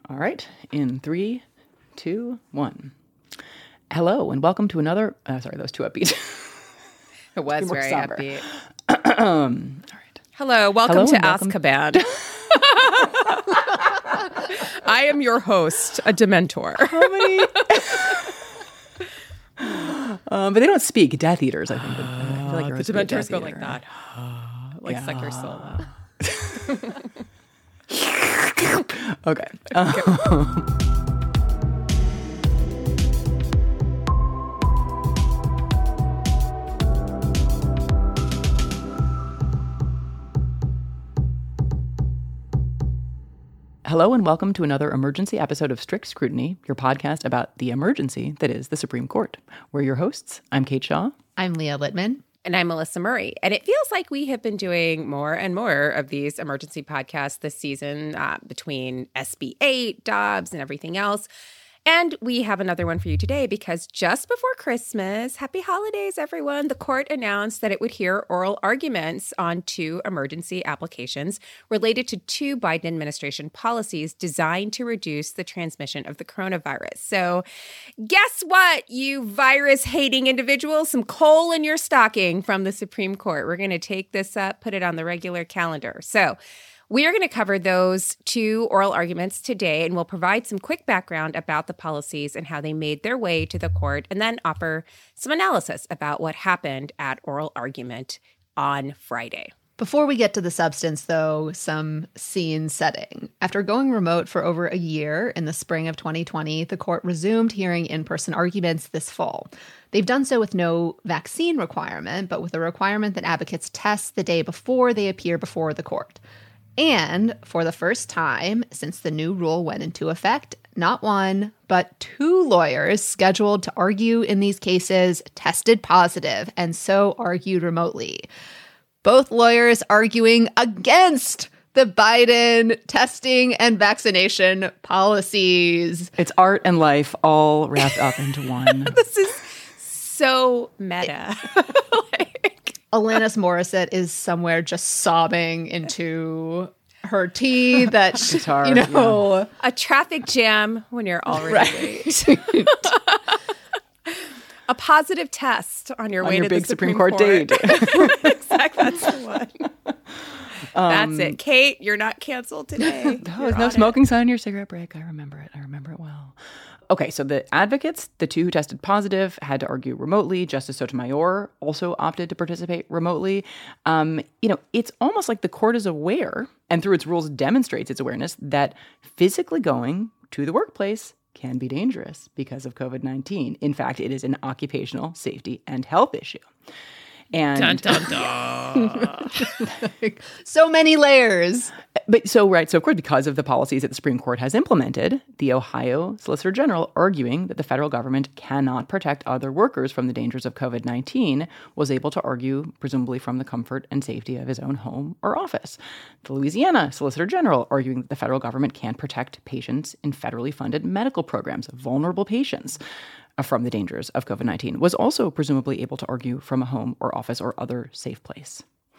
All right. In 3, 2, 1. Hello, and welcome to another... sorry, that was too upbeat. It was very somber. upbeat. All right. Hello, welcome to Azkaban. I am your host, a Dementor. How many... but they don't speak. Death Eaters, I think. I feel like The Dementors go like that. Like suck your soul out. Okay. Hello and welcome to another emergency episode of Strict Scrutiny, your podcast about the emergency that is the Supreme Court. We're your hosts. I'm Kate Shaw. I'm Leah Littman. And I'm Melissa Murray. And it feels like we have been doing more and more of these emergency podcasts this season between SB 8, Dobbs, and everything else. And we have another one for you today because just before Christmas, happy holidays, everyone, the court announced that it would hear oral arguments on 2 emergency applications related to 2 Biden administration policies designed to reduce the transmission of the coronavirus. So guess what, you virus-hating individuals? Some coal in your stocking from the Supreme Court. We're going to take this up, put it on the regular calendar. So we are going to cover those 2 oral arguments today, and we'll provide some quick background about the policies and how they made their way to the court, and then offer some analysis about what happened at oral argument on Friday. Before we get to the substance, though, some scene setting. After going remote for over a year in the spring of 2020, the court resumed hearing in-person arguments this fall. They've done so with no vaccine requirement, but with a requirement that advocates test the day before they appear before the court. And for the first time since the new rule went into effect, not 1, but 2 lawyers scheduled to argue in these cases tested positive and so argued remotely. Both lawyers arguing against the Biden testing and vaccination policies. It's art and life all wrapped up into one. This is so meta. Alanis Morissette is somewhere just sobbing into her tea that, Guitar, yeah. A traffic jam when you're already late. A positive test on your way your to big the Supreme Court date. Exactly, that's the one. That's it. Kate, you're not canceled today. No smoking sign on your cigarette break. I remember it. I remember it well. Okay, so the advocates, the 2 who tested positive, had to argue remotely. Justice Sotomayor also opted to participate remotely. It's almost like the court is aware, and through its rules demonstrates its awareness, that physically going to the workplace can be dangerous because of COVID-19. In fact, it is an occupational safety and health issue. And dun, dun, dun. So many layers. So of course, because of the policies that the Supreme Court has implemented, the Ohio Solicitor General, arguing that the federal government cannot protect other workers from the dangers of COVID-19, was able to argue, presumably from the comfort and safety of his own home or office. The Louisiana Solicitor General, arguing that the federal government can't protect patients in federally funded medical programs, vulnerable patients, from the dangers of COVID-19, was also presumably able to argue from a home or office or other safe place.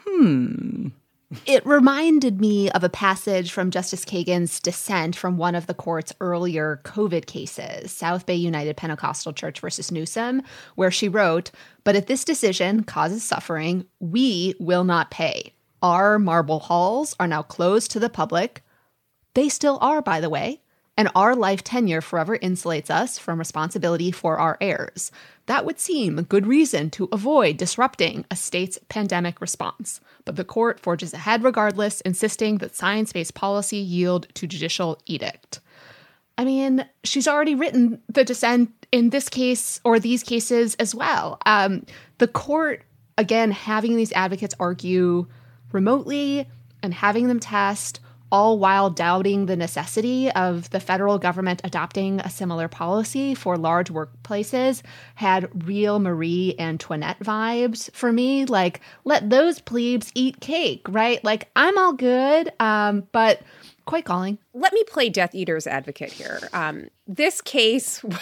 It reminded me of a passage from Justice Kagan's dissent from one of the court's earlier COVID cases, South Bay United Pentecostal Church versus Newsom, where she wrote, "But if this decision causes suffering, we will not pay. Our marble halls are now closed to the public." They still are, by the way. "And our life tenure forever insulates us from responsibility for our heirs. That would seem a good reason to avoid disrupting a state's pandemic response. But the court forges ahead regardless, insisting that science-based policy yield to judicial edict." I mean, she's already written the dissent in this case or these cases as well. The court, again, having these advocates argue remotely and having them test, all while doubting the necessity of the federal government adopting a similar policy for large workplaces, had real Marie Antoinette vibes for me. Like, let those plebes eat cake, right? Like, I'm all good, but quite calling. Let me play Death Eater's advocate here. This case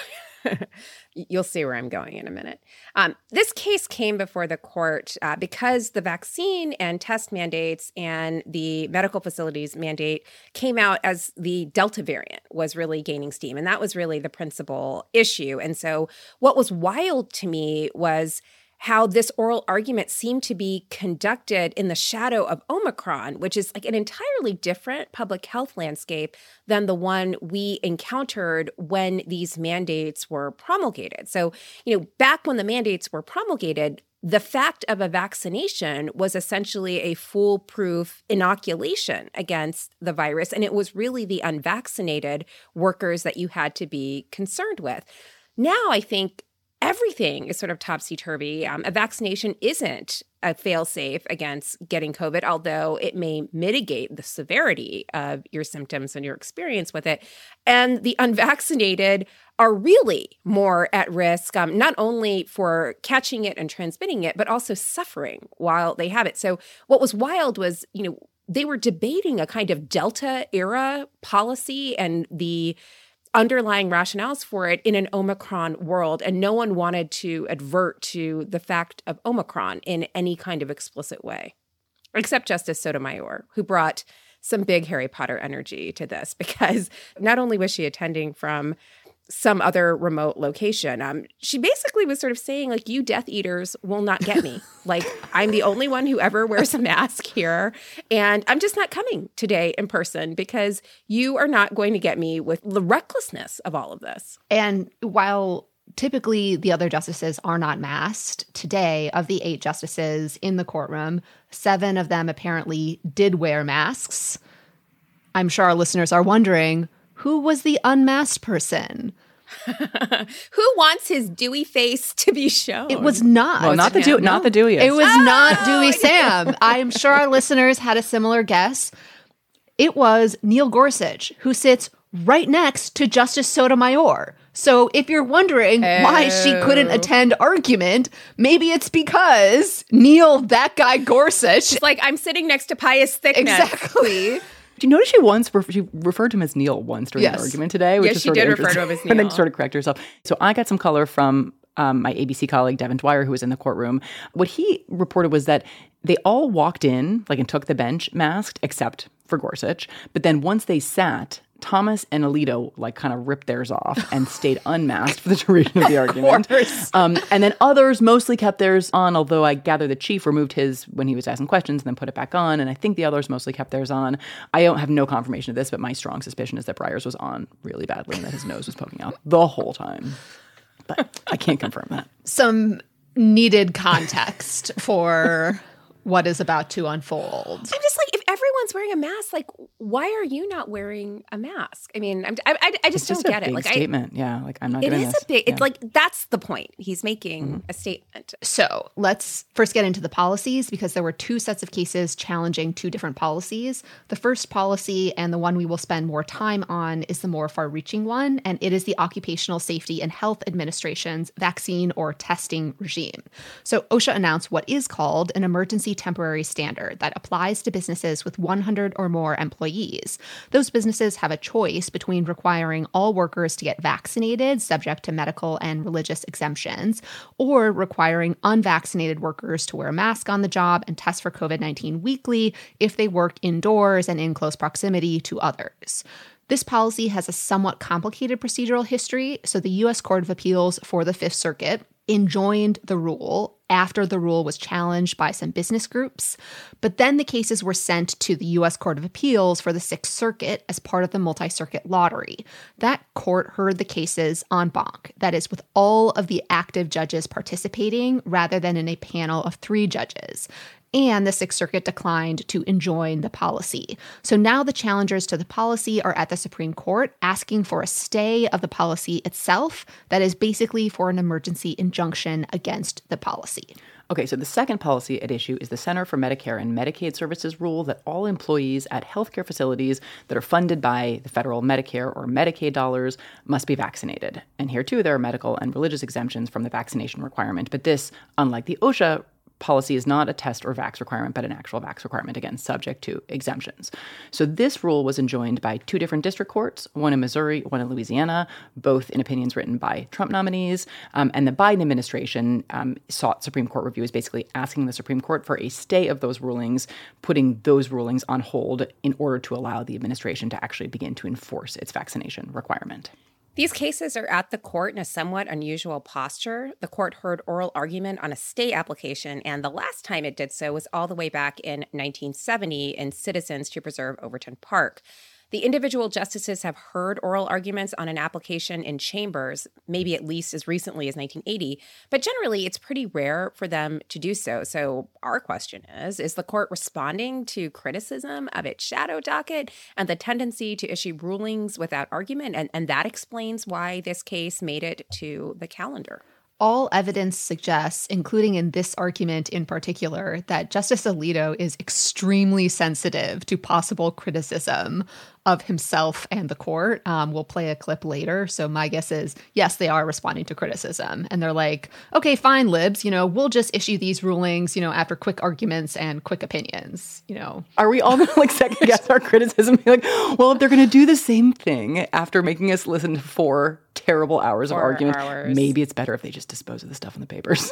You'll see where I'm going in a minute. This case came before the court because the vaccine and test mandates and the medical facilities mandate came out as the Delta variant was really gaining steam. And that was really the principal issue. And so what was wild to me was how this oral argument seemed to be conducted in the shadow of Omicron, which is like an entirely different public health landscape than the one we encountered when these mandates were promulgated. So, back when the mandates were promulgated, the fact of a vaccination was essentially a foolproof inoculation against the virus. And it was really the unvaccinated workers that you had to be concerned with. Now, I think everything is sort of topsy-turvy. A vaccination isn't a fail-safe against getting COVID, although it may mitigate the severity of your symptoms and your experience with it. And the unvaccinated are really more at risk, not only for catching it and transmitting it, but also suffering while they have it. So what was wild was, they were debating a kind of Delta-era policy and the underlying rationales for it in an Omicron world. And no one wanted to advert to the fact of Omicron in any kind of explicit way, except Justice Sotomayor, who brought some big Harry Potter energy to this, because not only was she attending from some other remote location, she basically was sort of saying, like, you Death Eaters will not get me. Like, I'm the only one who ever wears a mask here, and I'm just not coming today in person because you are not going to get me with the recklessness of all of this. And while typically the other justices are not masked, today, of the 8 justices in the courtroom, 7 of them apparently did wear masks. I'm sure our listeners are wondering, who was the unmasked person? Who wants his dewy face to be shown? It was not. Well, not the dewiest. It was not Dewey Sam. I'm sure our listeners had a similar guess. It was Neil Gorsuch, who sits right next to Justice Sotomayor. So if you're wondering why she couldn't attend argument, maybe it's because Neil, that guy Gorsuch. It's like, I'm sitting next to Pius Thickness. Exactly. Do you notice she referred to him as Neil once during the argument today? Yes, she did refer to him as Neil. And then sort of correct herself. So I got some color from my ABC colleague, Devin Dwyer, who was in the courtroom. What he reported was that they all walked in, and took the bench masked, except for Gorsuch. But then once they sat, Thomas and Alito kind of ripped theirs off and stayed unmasked for the duration of the argument. And then others mostly kept theirs on, although I gather the chief removed his when he was asking questions and then put it back on. And I think the others mostly kept theirs on. I don't have no confirmation of this, but my strong suspicion is that Breyer's was on really badly and that his nose was poking out the whole time. But I can't confirm that. Some needed context for what is about to unfold. I'm just like, if everyone's wearing a mask, why are you not wearing a mask? I mean, I just don't get it. It's a big statement. I'm not doing this. It is a big, it's that's the point. He's making a statement. So let's first get into the policies, because there were 2 sets of cases challenging 2 different policies. The first policy, and the one we will spend more time on, is the more far-reaching one, and it is the Occupational Safety and Health Administration's vaccine or testing regime. So OSHA announced what is called an emergency temporary standard that applies to businesses with 100 or more employees. Those businesses have a choice between requiring all workers to get vaccinated, subject to medical and religious exemptions, or requiring unvaccinated workers to wear a mask on the job and test for COVID-19 weekly if they work indoors and in close proximity to others. This policy has a somewhat complicated procedural history, so the U.S. Court of Appeals for the Fifth Circuit enjoined the rule after the rule was challenged by some business groups. But then the cases were sent to the U.S. Court of Appeals for the Sixth Circuit as part of the multi-circuit lottery. That court heard the cases en banc, that is, with all of the active judges participating rather than in a panel of 3 judges. And the Sixth Circuit declined to enjoin the policy. So now the challengers to the policy are at the Supreme Court asking for a stay of the policy itself, that is basically for an emergency injunction against the policy. Okay, so the second policy at issue is the Center for Medicare and Medicaid Services rule that all employees at healthcare facilities that are funded by the federal Medicare or Medicaid dollars must be vaccinated. And here, too, there are medical and religious exemptions from the vaccination requirement. But this, unlike the OSHA policy is not a test or vax requirement, but an actual vax requirement, again, subject to exemptions. So this rule was enjoined by two different district courts, one in Missouri, one in Louisiana, both in opinions written by Trump nominees. And the Biden administration sought Supreme Court review, is basically asking the Supreme Court for a stay of those rulings, putting those rulings on hold in order to allow the administration to actually begin to enforce its vaccination requirement. These cases are at the court in a somewhat unusual posture. The court heard oral argument on a stay application, and the last time it did so was all the way back in 1970 in Citizens to Preserve Overton Park. The individual justices have heard oral arguments on an application in chambers, maybe at least as recently as 1980, but generally it's pretty rare for them to do so. So our question is the court responding to criticism of its shadow docket and the tendency to issue rulings without argument? And that explains why this case made it to the calendar. All evidence suggests, including in this argument in particular, that Justice Alito is extremely sensitive to possible criticism of himself and the court. We'll play a clip later. So my guess is, yes, they are responding to criticism. And they're like, okay, fine, libs, we'll just issue these rulings, after quick arguments and quick opinions, Are we all going to second guess our criticism? Be like, well, if they're going to do the same thing after making us listen to 4 terrible hours of argument, maybe it's better if they just dispose of the stuff in the papers.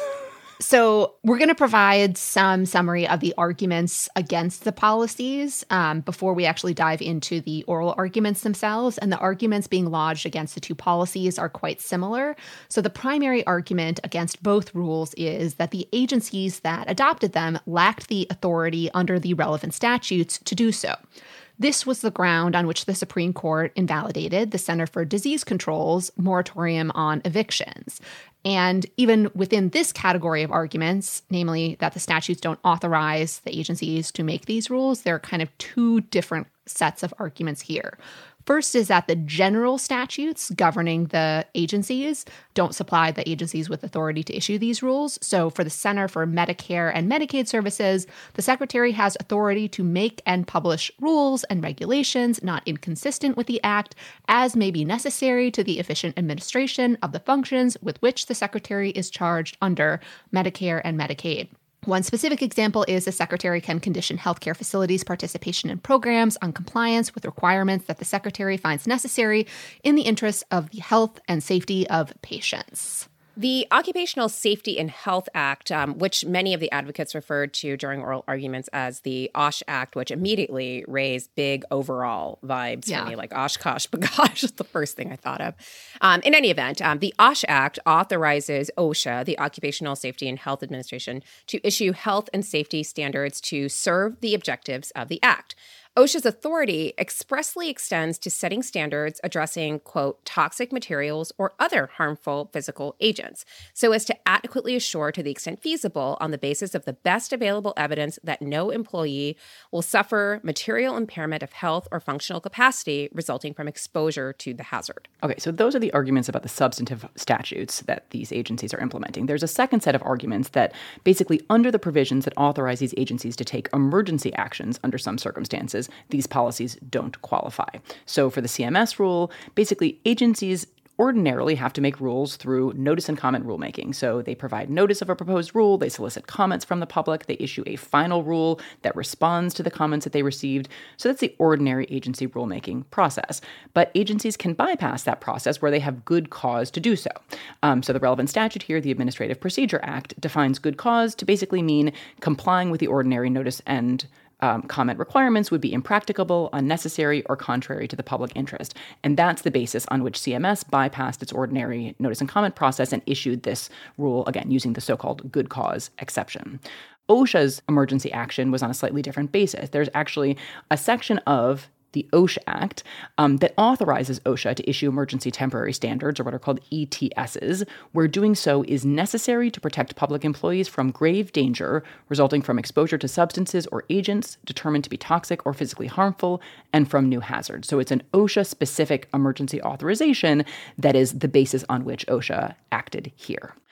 So we're going to provide some summary of the arguments against the policies before we actually dive into the oral arguments themselves. And the arguments being lodged against the two policies are quite similar. So the primary argument against both rules is that the agencies that adopted them lacked the authority under the relevant statutes to do so. This was the ground on which the Supreme Court invalidated the Center for Disease Control's moratorium on evictions. And even within this category of arguments, namely that the statutes don't authorize the agencies to make these rules, there are kind of two different sets of arguments here. First is that the general statutes governing the agencies don't supply the agencies with authority to issue these rules. So for the Center for Medicare and Medicaid Services, the Secretary has authority to make and publish rules and regulations not inconsistent with the Act as may be necessary to the efficient administration of the functions with which the Secretary is charged under Medicare and Medicaid. One specific example is the Secretary can condition healthcare facilities' participation in programs on compliance with requirements that the Secretary finds necessary in the interests of the health and safety of patients. The Occupational Safety and Health Act, which many of the advocates referred to during oral arguments as the OSH Act, which immediately raised big overall vibes for me, like Oshkosh Bagosh is the first thing I thought of. In any event, the OSH Act authorizes OSHA, the Occupational Safety and Health Administration, to issue health and safety standards to serve the objectives of the Act. OSHA's authority expressly extends to setting standards addressing, quote, toxic materials or other harmful physical agents, so as to adequately assure to the extent feasible on the basis of the best available evidence that no employee will suffer material impairment of health or functional capacity resulting from exposure to the hazard. Okay, so those are the arguments about the substantive statutes that these agencies are implementing. There's a second set of arguments that basically under the provisions that authorize these agencies to take emergency actions under some circumstances, these policies don't qualify. So for the CMS rule, basically agencies ordinarily have to make rules through notice and comment rulemaking. So they provide notice of a proposed rule, they solicit comments from the public, they issue a final rule that responds to the comments that they received. So that's the ordinary agency rulemaking process. But agencies can bypass that process where they have good cause to do so. So the relevant statute here, the Administrative Procedure Act, defines good cause to basically mean complying with the ordinary notice and comment requirements would be impracticable, unnecessary, or contrary to the public interest. And that's the basis on which CMS bypassed its ordinary notice and comment process and issued this rule, again, using the so-called good cause exception. OSHA's emergency action was on a slightly different basis. There's actually a section of the OSHA Act that authorizes OSHA to issue emergency temporary standards, or what are called ETSs, where doing so is necessary to protect public employees from grave danger resulting from exposure to substances or agents determined to be toxic or physically harmful and from new hazards. So it's an OSHA-specific emergency authorization that is the basis on which OSHA acted here.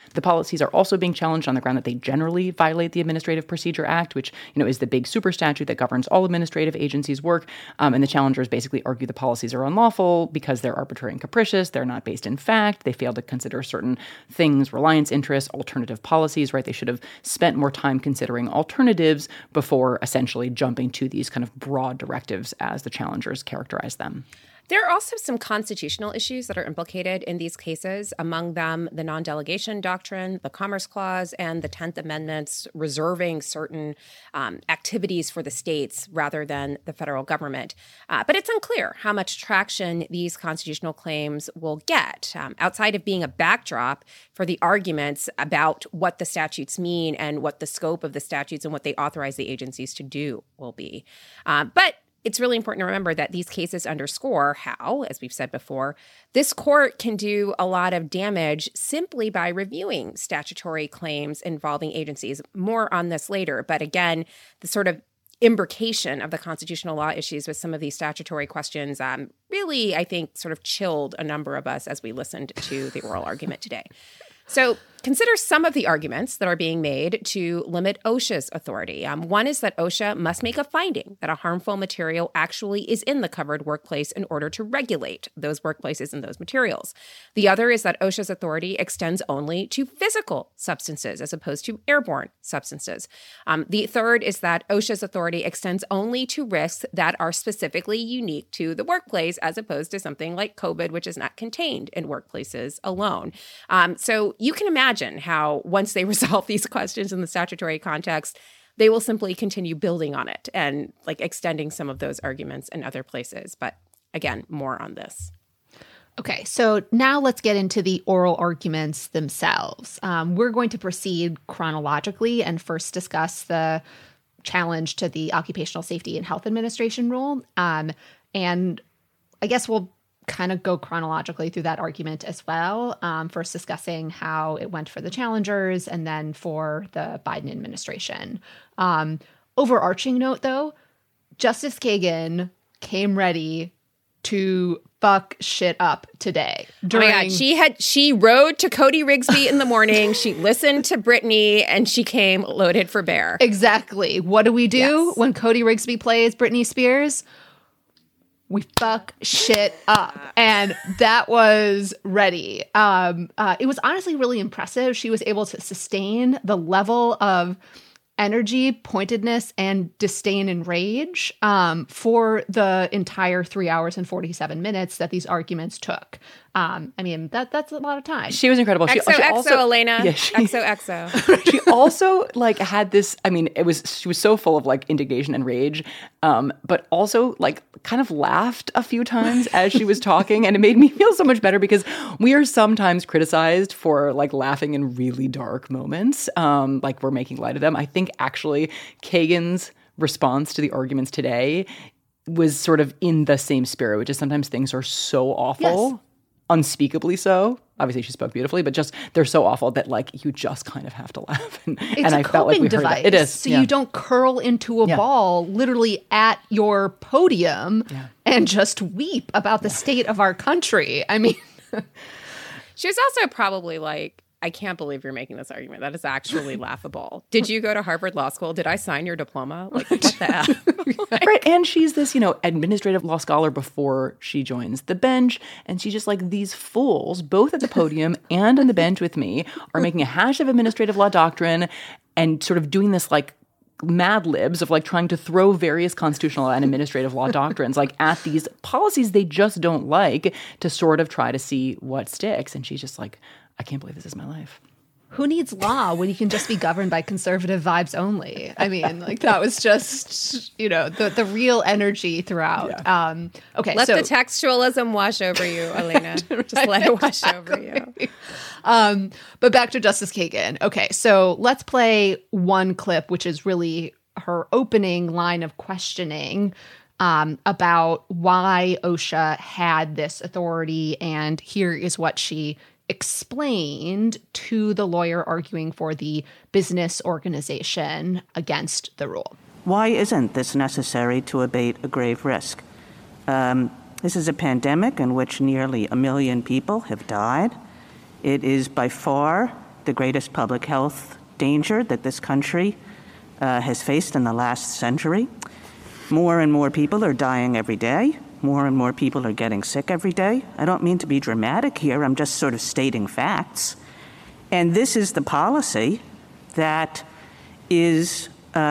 The policies are also being challenged on the ground that they generally violate the Administrative Procedure Act, which, is the big super statute that governs all administrative agencies' work. And the challengers basically argue the policies are unlawful because they're arbitrary and capricious. They're not based in fact. They fail to consider certain things, reliance interests, alternative policies, right? They should have spent more time considering alternatives before essentially jumping to these kind of broad directives as the challengers characterize them. There are also some constitutional issues that are implicated in these cases, among them the non-delegation doctrine, the Commerce Clause, and the 10th Amendment's reserving certain activities for the states rather than the federal government. But it's unclear how much traction these constitutional claims will get, outside of being a backdrop for the arguments about what the statutes mean and what the scope of the statutes and what they authorize the agencies to do will be. But it's really important to remember that these cases underscore how, as we've said before, this court can do a lot of damage simply by reviewing statutory claims involving agencies. More on this later. But again, the sort of imbrication of the constitutional law issues with some of these statutory questions really, I think, sort of chilled a number of us as we listened to the oral argument today. So consider some of the arguments that are being made to limit OSHA's authority. One is that OSHA must make a finding that a harmful material actually is in the covered workplace in order to regulate those workplaces and those materials. The other is that OSHA's authority extends only to physical substances as opposed to airborne substances. The third is that OSHA's authority extends only to risks that are specifically unique to the workplace as opposed to something like COVID, which is not contained in workplaces alone. So you can imagine how once they resolve these questions in the statutory context, they will simply continue building on it and extending some of those arguments in other places. But again, more on this. Okay, so now let's get into the oral arguments themselves. We're going to proceed chronologically and first discuss the challenge to the Occupational Safety and Health Administration rule. And I guess we'll kind of go chronologically through that argument as well, first discussing how it went for the challengers and then for the Biden administration. Overarching note, though, Justice Kagan came ready to fuck shit up today. Oh my God, she rode to Cody Rigsby in the morning. She listened to Britney and she came loaded for bear. Exactly. What do we do when Cody Rigsby plays Britney Spears? We fuck shit up. And that was ready. It was honestly really impressive. She was able to sustain the level of energy, pointedness, and disdain and rage for the entire 3 hours and 47 minutes that these arguments took. I mean, that's a lot of time. She was incredible. XOXO, Elena. Yeah, XOXO. She also had this, she was so full of indignation and rage, but also kind of laughed a few times as she was talking. And it made me feel so much better because we are sometimes criticized for laughing in really dark moments. We're making light of them. I think actually Kagan's response to the arguments today was sort of in the same spirit, which is sometimes things are so awful. Yes. Unspeakably so. Obviously, she spoke beautifully, but just they're so awful that you just kind of have to laugh. And I felt like we heard that. It is. So you don't curl into a ball literally at your podium and just weep about the state of our country. I mean, she was also probably I can't believe you're making this argument. That is actually laughable. Did you go to Harvard Law School? Did I sign your diploma? What the F? Right. And she's this, administrative law scholar before she joins the bench. And she's just these fools, both at the podium and on the bench with me, are making a hash of administrative law doctrine and sort of doing this Mad Libs of trying to throw various constitutional and administrative law doctrines at these policies they just don't like to sort of try to see what sticks. And she's just I can't believe this is my life. Who needs law when you can just be governed by conservative vibes only? I mean, that was just, the real energy throughout. Yeah. Okay, let the textualism wash over you, Elena. Just let it wash over you. But back to Justice Kagan. Okay, so let's play one clip, which is really her opening line of questioning about why OSHA had this authority. And here is what she explained to the lawyer arguing for the business organization against the rule. Why isn't this necessary to abate a grave risk? This is a pandemic in which nearly 1 million people have died. It is by far the greatest public health danger that this country has faced in the last century. More and more people are dying every day. More and more people are getting sick every day. I don't mean to be dramatic here. I'm just sort of stating facts. And this is the policy that is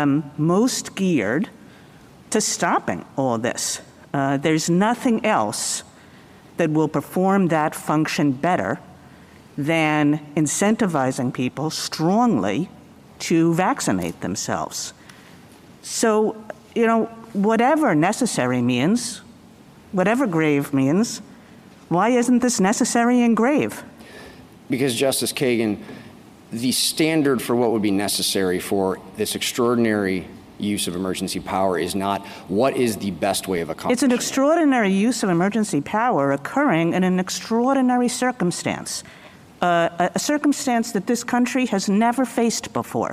most geared to stopping all this. There's nothing else that will perform that function better than incentivizing people strongly to vaccinate themselves. So, whatever necessary means, whatever grave means, why isn't this necessary and grave? Because, Justice Kagan, the standard for what would be necessary for this extraordinary use of emergency power is not what is the best way of accomplishing. It's an extraordinary use of emergency power occurring in an extraordinary circumstance, a circumstance that this country has never faced before.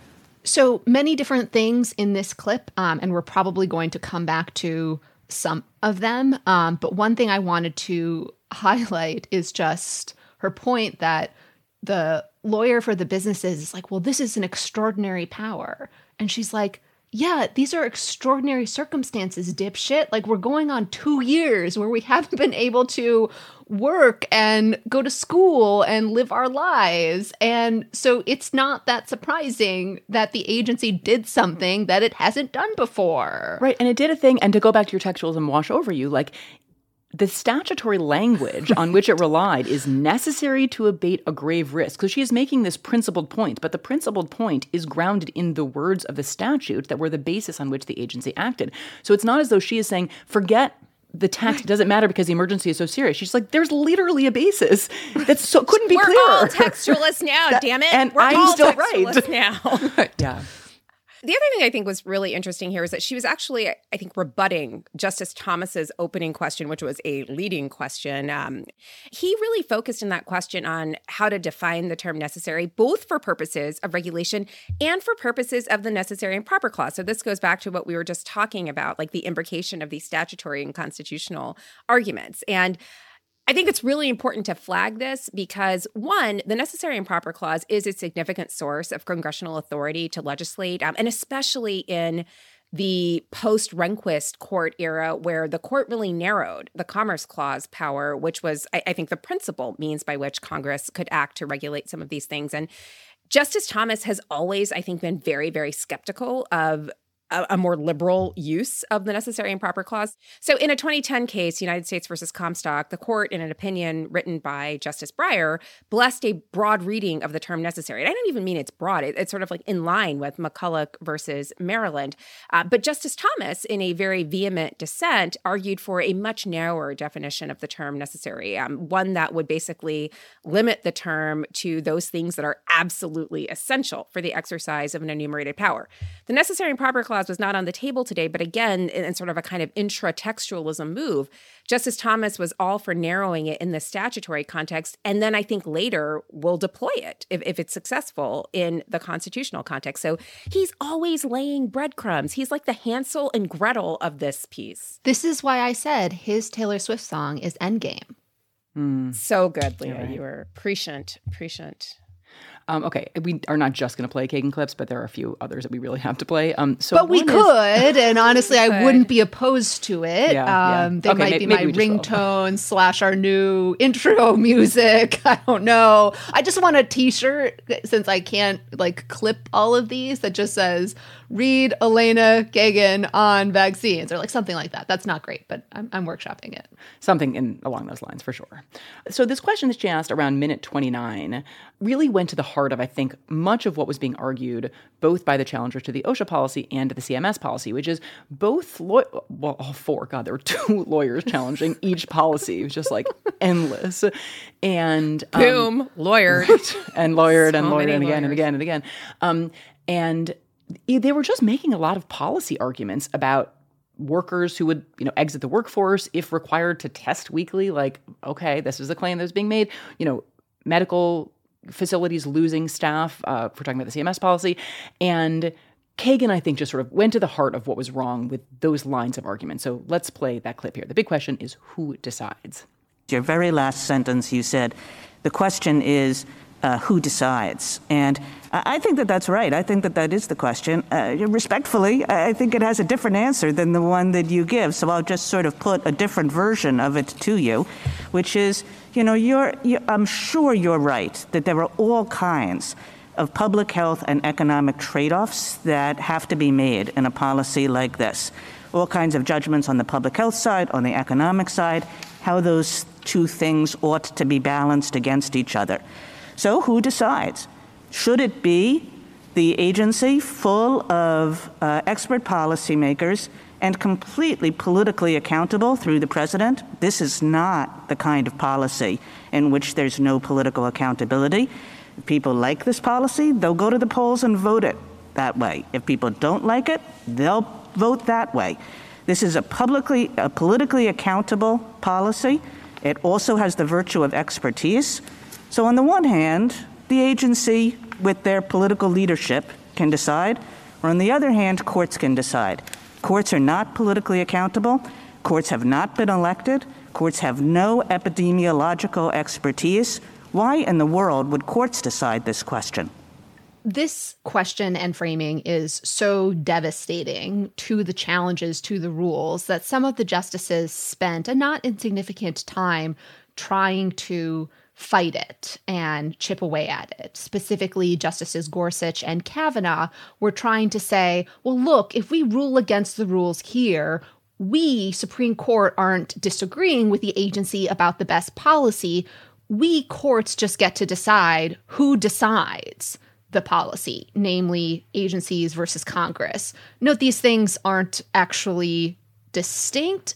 So many different things in this clip, and we're probably going to come back to some of them. But one thing I wanted to highlight is just her point that the lawyer for the businesses is like, well, this is an extraordinary power. And she's like, yeah, these are extraordinary circumstances, dipshit. Like, we're going on 2 years where we haven't been able to work and go to school and live our lives. And so it's not that surprising that the agency did something that it hasn't done before. Right. And it did a thing. And to go back to your textualism wash over you, like, the statutory language on which it relied is necessary to abate a grave risk. Because she is making this principled point, but the principled point is grounded in the words of the statute that were the basis on which the agency acted. So it's not as though she is saying, forget the text, it doesn't matter because the emergency is so serious. She's like, there's literally a basis that couldn't be clearer. We're all textualists now, damn it. And we're I'm all still textualists right. now. Yeah. The other thing I think was really interesting here is that she was actually, I think, rebutting Justice Thomas's opening question, which was a leading question. He really focused in that question on how to define the term necessary, both for purposes of regulation and for purposes of the necessary and proper clause. So this goes back to what we were just talking about, like the imbrication of these statutory and constitutional arguments. And I think it's really important to flag this because, one, the necessary and proper clause is a significant source of congressional authority to legislate, and especially in the post-Rehnquist court era where the court really narrowed the Commerce Clause power, which was, I think, the principal means by which Congress could act to regulate some of these things. And Justice Thomas has always, I think, been very, very skeptical of a more liberal use of the necessary and proper clause. So in a 2010 case, United States versus Comstock, the court, in an opinion written by Justice Breyer, blessed a broad reading of the term necessary. And I don't even mean it's broad. It's sort of like in line with McCulloch versus Maryland. But Justice Thomas, in a very vehement dissent, argued for a much narrower definition of the term necessary, one that would basically limit the term to those things that are absolutely essential for the exercise of an enumerated power. The necessary and proper clause was not on the table today, but again, in sort of a kind of intra-textualism move, Justice Thomas was all for narrowing it in the statutory context, and then I think later will deploy it if it's successful in the constitutional context. So he's always laying breadcrumbs. He's like the Hansel and Gretel of this piece. This is why I said his Taylor Swift song is Endgame. So good, Leah. Right. You were prescient. Okay, we are not just going to play Kagan clips, but there are a few others that we really have to play. But we could, and honestly, I wouldn't be opposed to it. They might be my ringtone / our new intro music. I don't know. I just want a T-shirt, since I can't clip all of these, that just says, read Elena Kagan on vaccines, or something like that. That's not great, but I'm workshopping it. Something along those lines, for sure. So this question that she asked around minute 29 really went to the heart of, I think, much of what was being argued both by the challengers to the OSHA policy and to the CMS policy, which is both, all four, God, there were two lawyers challenging each policy. It was just endless. And boom, lawyered. And lawyered So and lawyered many and again lawyers. and again and again. And they were just making a lot of policy arguments about workers who would, exit the workforce if required to test weekly. Okay, this is a claim that was being made. Medical facilities losing staff. We're talking about the CMS policy. And Kagan, I think, just sort of went to the heart of what was wrong with those lines of argument. So let's play that clip here. The big question is, who decides? Your very last sentence, you said, the question is, who decides? And I think that that's right. I think that that is the question. Respectfully, I think it has a different answer than the one that you give. So I'll just sort of put a different version of it to you, which is, I'm sure you're right that there are all kinds of public health and economic trade-offs that have to be made in a policy like this. All kinds of judgments on the public health side, on the economic side, how those two things ought to be balanced against each other. So who decides? Should it be the agency full of expert policymakers and completely politically accountable through the president? This is not the kind of policy in which there's no political accountability. If people like this policy, they'll go to the polls and vote it that way. If people don't like it, they'll vote that way. This is a politically accountable policy. It also has the virtue of expertise. So on the one hand, the agency with their political leadership can decide, or on the other hand, courts can decide. Courts are not politically accountable. Courts have not been elected. Courts have no epidemiological expertise. Why in the world would courts decide this question? This question and framing is so devastating to the challenges to the rules that some of the justices spent a not insignificant time trying to fight it and chip away at it. Specifically, Justices Gorsuch and Kavanaugh were trying to say, well, look, if we rule against the rules here, we, Supreme Court, aren't disagreeing with the agency about the best policy. We, courts, just get to decide who decides the policy, namely agencies versus Congress. Note these things aren't actually distinct,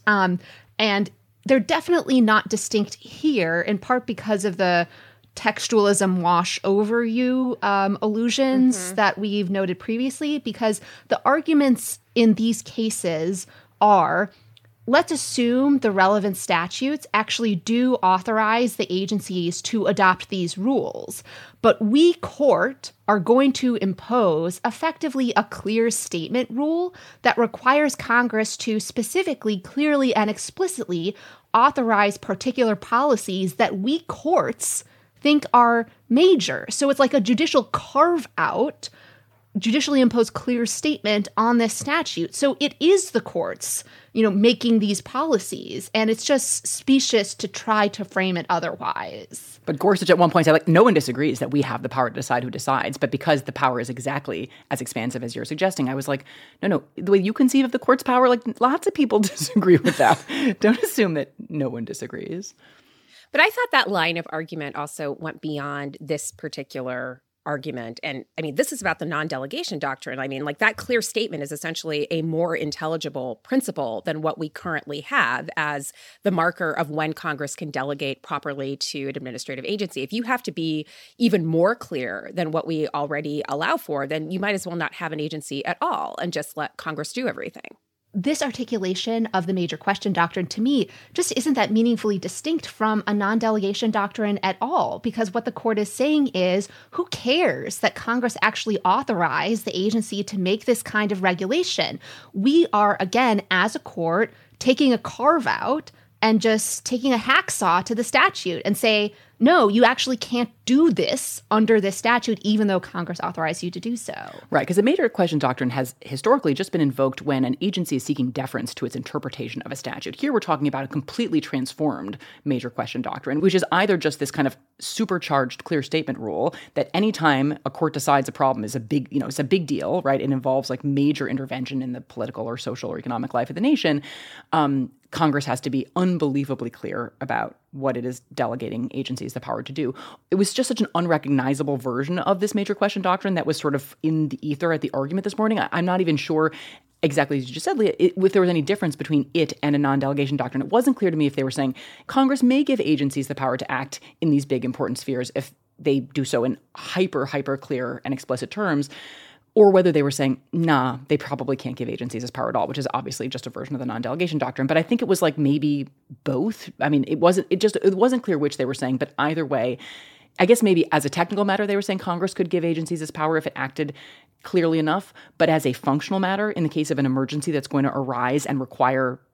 and they're definitely not distinct here, in part because of the textualism wash over you illusions that we've noted previously, because the arguments in these cases are, let's assume the relevant statutes actually do authorize the agencies to adopt these rules, but we, court, are going to impose effectively a clear statement rule that requires Congress to specifically, clearly, and explicitly authorize particular policies that we, courts, think are major. So it's like a judicial carve-out, judicially imposed clear statement on this statute. So it is the courts, making these policies, and it's just specious to try to frame it otherwise. But Gorsuch at one point said, no one disagrees that we have the power to decide who decides, but because the power is exactly as expansive as you're suggesting, I was like, no, the way you conceive of the court's power, lots of people disagree with that. Don't assume that no one disagrees. But I thought that line of argument also went beyond this particular argument. And I mean, this is about the non-delegation doctrine. I mean, that clear statement is essentially a more intelligible principle than what we currently have as the marker of when Congress can delegate properly to an administrative agency. If you have to be even more clear than what we already allow for, then you might as well not have an agency at all and just let Congress do everything. This articulation of the major question doctrine, to me, just isn't that meaningfully distinct from a non-delegation doctrine at all, because what the court is saying is, who cares that Congress actually authorized the agency to make this kind of regulation? We are, again, as a court, taking a carve-out and just taking a hacksaw to the statute and say, no, you actually can't do this under this statute, even though Congress authorized you to do so. Right, because the major question doctrine has historically just been invoked when an agency is seeking deference to its interpretation of a statute. Here we're talking about a completely transformed major question doctrine, which is either just this kind of supercharged clear statement rule that anytime a court decides a problem is a big, it's a big deal, right? It involves major intervention in the political or social or economic life of the nation. Congress has to be unbelievably clear about what it is delegating agencies the power to do. It was just such an unrecognizable version of this major question doctrine that was sort of in the ether at the argument this morning. I'm not even sure exactly as you just said, Leah, if there was any difference between it and a non-delegation doctrine. It wasn't clear to me if they were saying Congress may give agencies the power to act in these big important spheres if they do so in hyper clear and explicit terms, or whether they were saying, nah, they probably can't give agencies this power at all, which is obviously just a version of the non-delegation doctrine. But I think it was maybe both. I mean, it wasn't clear which they were saying, but either way, I guess maybe as a technical matter, they were saying Congress could give agencies this power if it acted clearly enough. But as a functional matter, in the case of an emergency that's going to arise and require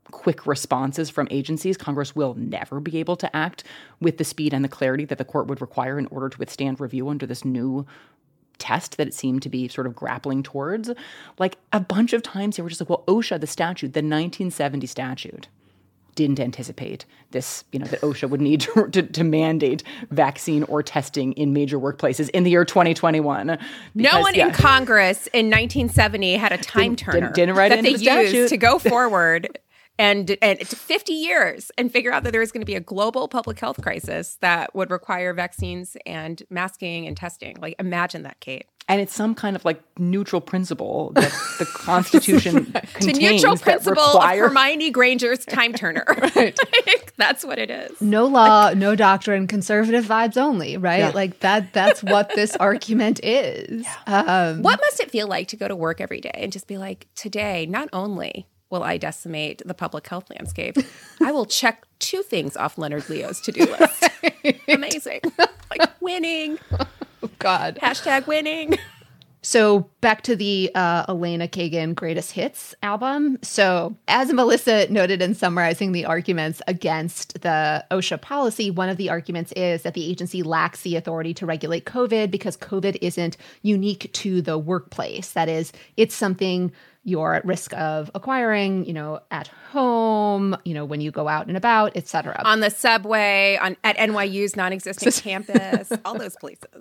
quick responses from agencies, Congress will never be able to act with the speed and the clarity that the court would require in order to withstand review under this new test that it seemed to be sort of grappling towards. Like a bunch of times here, we're just like, well, OSHA, the statute, the 1970 statute, didn't anticipate this, that OSHA would need to mandate vaccine or testing in major workplaces in the year 2021. No one in Congress in 1970 had a time turner didn't write that into they the statute. used to go forward and it's 50 years and figure out that there was going to be a global public health crisis that would require vaccines and masking and testing. Like, imagine that, Kate. And it's some kind of like neutral principle that the Constitution contains. The neutral principle that require... of Hermione Granger's time turner. Right. That's what it is. No law, no doctrine, conservative vibes only, right? Yeah. Like that's what this argument is. What must it feel like to go to work every day and just be like, today, not only will I decimate the public health landscape, I will check 2 things off Leonard Leo's to-do list. Amazing. Like winning. Oh, God. #winning. So back to the Elena Kagan Greatest Hits album. So as Melissa noted in summarizing the arguments against the OSHA policy, one of the arguments is that the agency lacks the authority to regulate COVID because COVID isn't unique to the workplace. That is, it's something you're at risk of acquiring, at home, when you go out and about, et cetera. On the subway, at NYU's non-existent campus, all those places.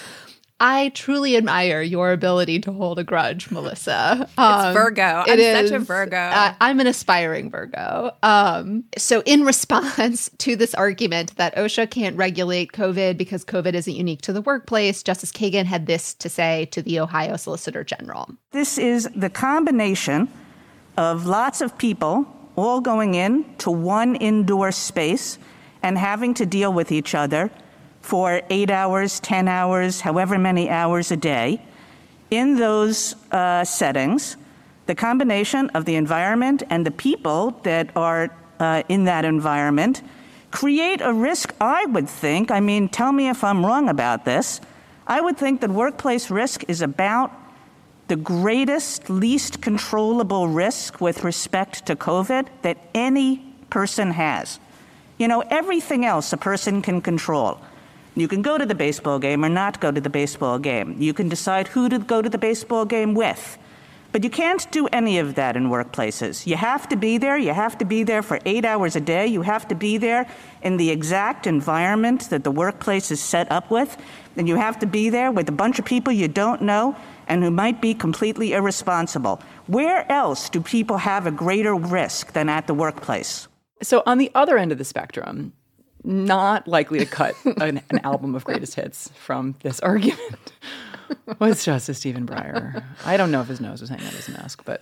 I truly admire your ability to hold a grudge, Melissa. It's Virgo. I'm such a Virgo. I'm an aspiring Virgo. So in response to this argument that OSHA can't regulate COVID because COVID isn't unique to the workplace, Justice Kagan had this to say to the Ohio Solicitor General. This is the combination of lots of people all going in to one indoor space and having to deal with each other for 8 hours, 10 hours, however many hours a day. In those settings, the combination of the environment and the people that are in that environment create a risk, I would think. I mean, tell me if I'm wrong about this. I would think that workplace risk is about the greatest, least controllable risk with respect to COVID that any person has. Everything else a person can control. You can go to the baseball game or not go to the baseball game. You can decide who to go to the baseball game with. But you can't do any of that in workplaces. You have to be there. You have to be there for 8 hours a day. You have to be there in the exact environment that the workplace is set up with. And you have to be there with a bunch of people you don't know and who might be completely irresponsible. Where else do people have a greater risk than at the workplace? So on the other end of the spectrum, not likely to cut an album of greatest hits from this argument was Justice Stephen Breyer. I don't know if his nose was hanging out of his mask, but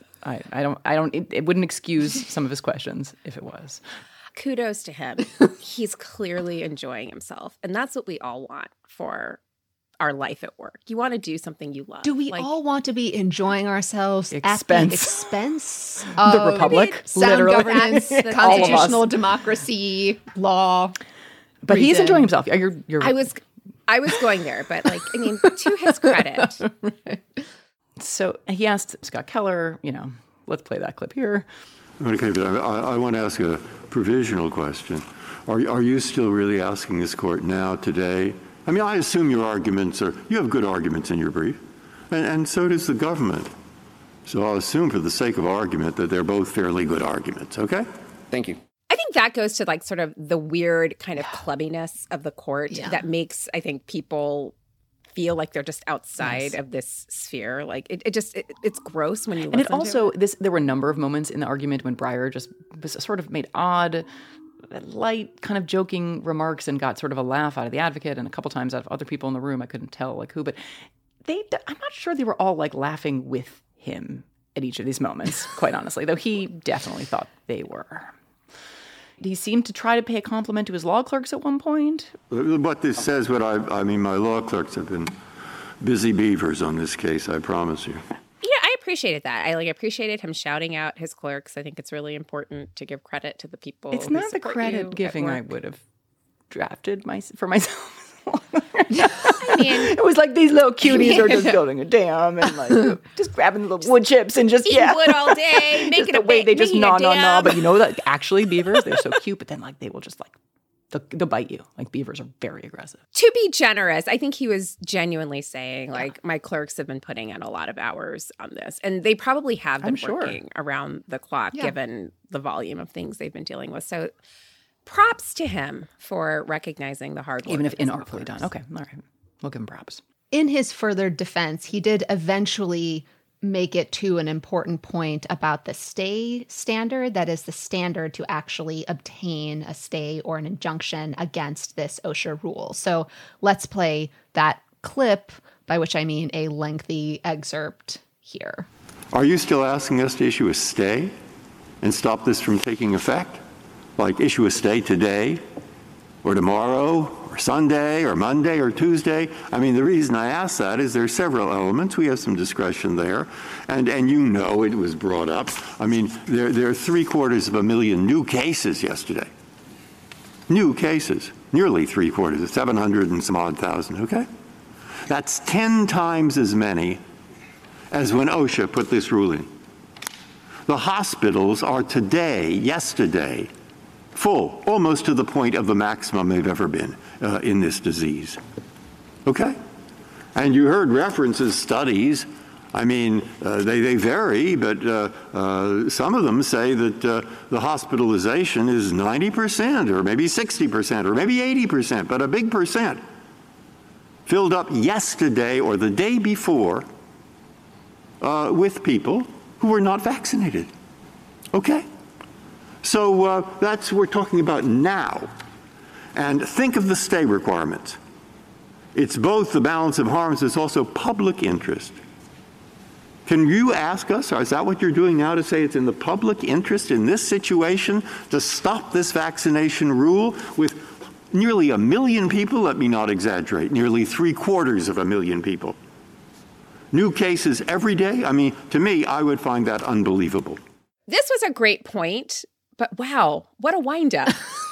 it wouldn't excuse some of his questions if it was. Kudos to him. He's clearly enjoying himself. And that's what we all want for our life at work. You want to do something you love. Do we all want to be enjoying ourselves at the expense of the Republic, sound literally. Governance, constitutional democracy, law? But he's enjoying himself. You're I was going there, but to his credit. Right. So he asked Scott Keller, let's play that clip here. Okay, but I want to ask a provisional question. Are you still really asking this court now, today? I mean, I assume you have good arguments in your brief, and so does the government. So I'll assume for the sake of argument that they're both fairly good arguments, okay? Thank you. I think that goes to sort of the weird kind of clubbiness of the court that makes, I think, people feel like they're just outside of this sphere. Like it's gross when you listen to it. And it also, it. There were a number of moments in the argument when Breyer just was sort of made odd, light kind of joking remarks and got sort of a laugh out of the advocate and a couple times out of other people in the room. I couldn't tell who, but I'm not sure they were all laughing with him at each of these moments, quite honestly, though he definitely thought they were. He seemed to try to pay a compliment to his law clerks at one point. But this says what I mean, my law clerks have been busy beavers on this case, I promise you. Yeah, I appreciated that. I appreciated him shouting out his clerks. I think it's really important to give credit to the people. It's not the credit giving I would have drafted for myself as I mean, it was like these little cuties are just building a dam and like just grabbing the little wood chips and just eating wood all day, making the way they just gnaw. But you know that actually beavers, they're so cute, but then like they will just like they'll bite you. Like beavers are very aggressive. To be generous, I think he was genuinely saying like my clerks have been putting in a lot of hours on this, and they probably have been working around the clock given the volume of things they've been dealing with. So props to him for recognizing the hard work. Even if inartfully done. Okay, all right. We'll give him props. In his further defense, he did eventually make it to an important point about the stay standard. That is the standard to actually obtain a stay or an injunction against this OSHA rule. So let's play that clip, by which I mean a lengthy excerpt here. Are you still asking us to issue a stay and stop this from taking effect? Like issue a stay today or tomorrow or Sunday or Monday or Tuesday? I mean, the reason I ask that is there are several elements. We have some discretion there. And you know it was brought up. I mean, there are 750,000 new cases yesterday. New cases. Nearly 750,000, 700 and some odd thousand, okay? That's 10 times as many as when OSHA put this rule in. The hospitals are yesterday, full, almost to the point of the maximum they've ever been in this disease. Okay? And you heard references, studies. I mean, they vary, but some of them say that the hospitalization is 90% or maybe 60% or maybe 80%, but a big percent filled up yesterday or the day before with people who were not vaccinated. Okay? So that's what we're talking about now. And think of the stay requirements. It's both the balance of harms, it's also public interest. Can you ask us, or is that what you're doing now, to say it's in the public interest in this situation to stop this vaccination rule with nearly 1 million people? Let me not exaggerate, nearly 750,000 people. New cases every day? I mean, to me, I would find that unbelievable. This was a great point, but wow, what a wind-up.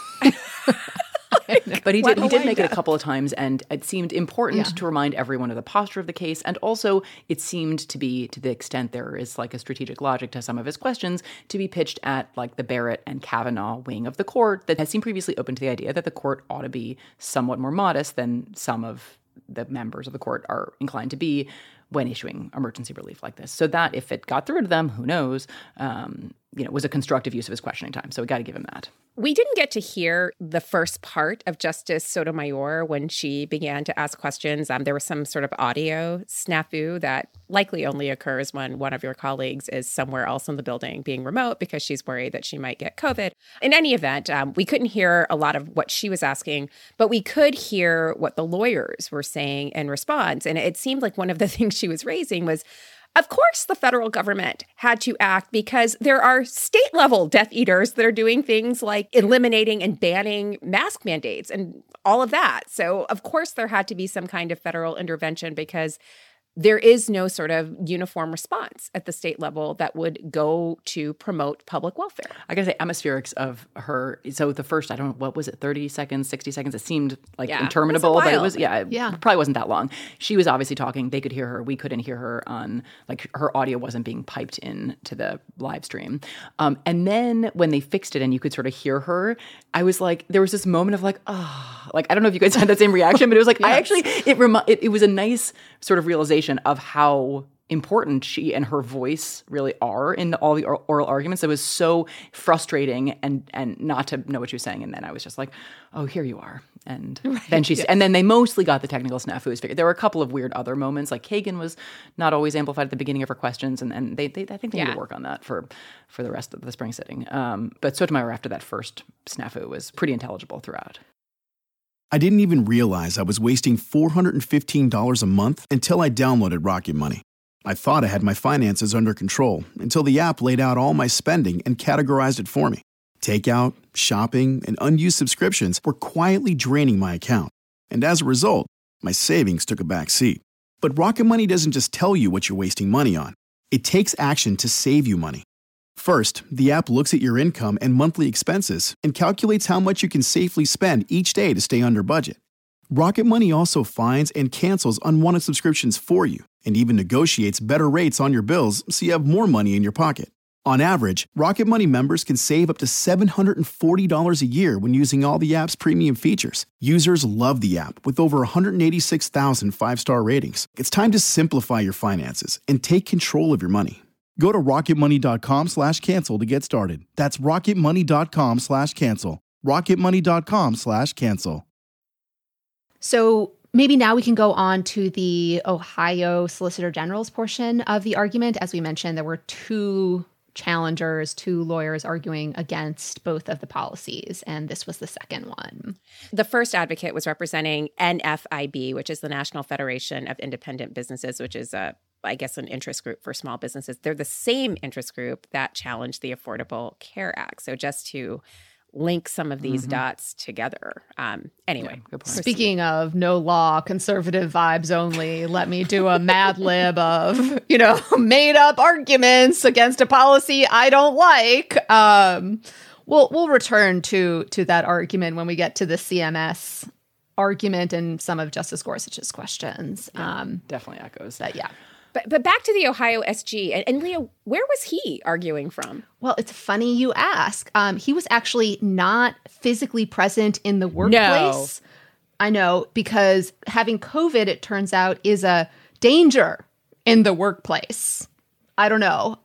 But he did make it a couple of times, and it seemed important to remind everyone of the posture of the case. And also, it seemed to be, to the extent there is like a strategic logic to some of his questions, to be pitched at like the Barrett and Kavanaugh wing of the court that has seemed previously open to the idea that the court ought to be somewhat more modest than some of the members of the court are inclined to be when issuing emergency relief like this. So that if it got through to them, who knows, was a constructive use of his questioning time. So we got to give him that. We didn't get to hear the first part of Justice Sotomayor when she began to ask questions. There was some sort of audio snafu that likely only occurs when one of your colleagues is somewhere else in the building being remote because she's worried that she might get COVID. In any event, we couldn't hear a lot of what she was asking, but we could hear what the lawyers were saying in response. And it seemed like one of the things she was raising was, of course, the federal government had to act because there are state-level Death Eaters that are doing things like eliminating and banning mask mandates and all of that. So, of course, there had to be some kind of federal intervention because there is no sort of uniform response at the state level that would go to promote public welfare. I gotta say, atmospherics of her. So the first, I don't know, what was it, 30 seconds, 60 seconds? It seemed like interminable, but it was, it probably wasn't that long. She was obviously talking. They could hear her. We couldn't hear her on, like, her audio wasn't being piped in to the live stream. And then when they fixed it and you could sort of hear her, I was like, there was this moment of like, like, I don't know if you guys had that same reaction, but it was like, it was a nice sort of realization of how important she and her voice really are in all the oral arguments. It was so frustrating and not to know what she was saying. And then I was just like, oh, here you are. And then and then they mostly got the technical snafus figured. There were a couple of weird other moments, like Kagan was not always amplified at the beginning of her questions, and I think they need to work on that for the rest of the spring sitting. But Sotomayor, after that first snafu, was pretty intelligible throughout. I didn't even realize I was wasting $415 a month until I downloaded Rocket Money. I thought I had my finances under control until the app laid out all my spending and categorized it for me. Takeout, shopping, and unused subscriptions were quietly draining my account. And as a result, my savings took a back seat. But Rocket Money doesn't just tell you what you're wasting money on. It takes action to save you money. First, the app looks at your income and monthly expenses and calculates how much you can safely spend each day to stay under budget. Rocket Money also finds and cancels unwanted subscriptions for you and even negotiates better rates on your bills so you have more money in your pocket. On average, Rocket Money members can save up to $740 a year when using all the app's premium features. Users love the app with over 186,000 five-star ratings. It's time to simplify your finances and take control of your money. Go to rocketmoney.com/cancel to get started. That's rocketmoney.com/cancel. rocketmoney.com/cancel. So maybe now we can go on to the Ohio Solicitor General's portion of the argument. As we mentioned, there were two challengers, two lawyers arguing against both of the policies, and this was the second one. The first advocate was representing NFIB, which is the National Federation of Independent Businesses, which is an interest group for small businesses. They're the same interest group that challenged the Affordable Care Act. So just to link some of these dots together. Anyway, speaking of no law, conservative vibes only, let me do a Mad Lib of, made up arguments against a policy I don't like. We'll return to that argument when we get to the CMS argument and some of Justice Gorsuch's questions. Definitely echoes. But yeah. But back to the Ohio SG. And Leah, where was he arguing from? Well, it's funny you ask. He was actually not physically present in the workplace. No. I know, because having COVID, it turns out, is a danger in the workplace. I don't know.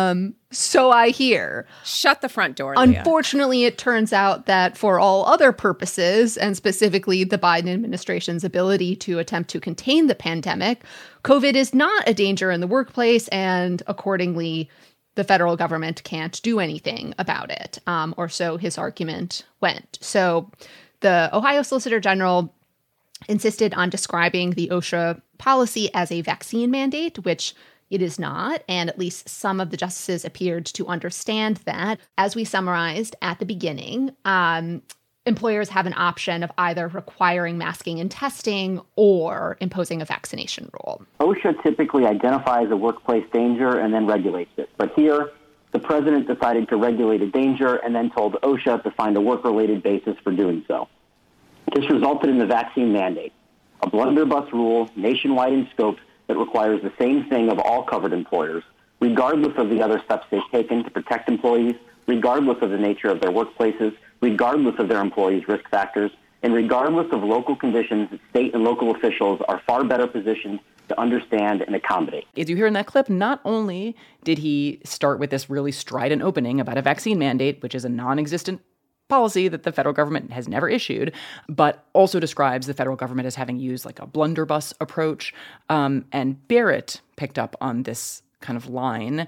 So I hear. Shut the front door, Leah. Unfortunately, it turns out that for all other purposes, and specifically the Biden administration's ability to attempt to contain the pandemic, COVID is not a danger in the workplace, and accordingly, the federal government can't do anything about it, or so his argument went. So the Ohio Solicitor General insisted on describing the OSHA policy as a vaccine mandate, which it is not, and at least some of the justices appeared to understand that. As we summarized at the beginning, employers have an option of either requiring masking and testing or imposing a vaccination rule. OSHA typically identifies a workplace danger and then regulates it. But here, the president decided to regulate a danger and then told OSHA to find a work-related basis for doing so. This resulted in the vaccine mandate, a blunderbuss rule nationwide in scope that requires the same thing of all covered employers, regardless of the other steps they've taken to protect employees, regardless of the nature of their workplaces, regardless of their employees' risk factors, and regardless of local conditions, state and local officials are far better positioned to understand and accommodate. As you hear in that clip, not only did he start with this really strident opening about a vaccine mandate, which is a non-existent policy that the federal government has never issued, but also describes the federal government as having used like a blunderbuss approach. And Barrett picked up on this kind of line,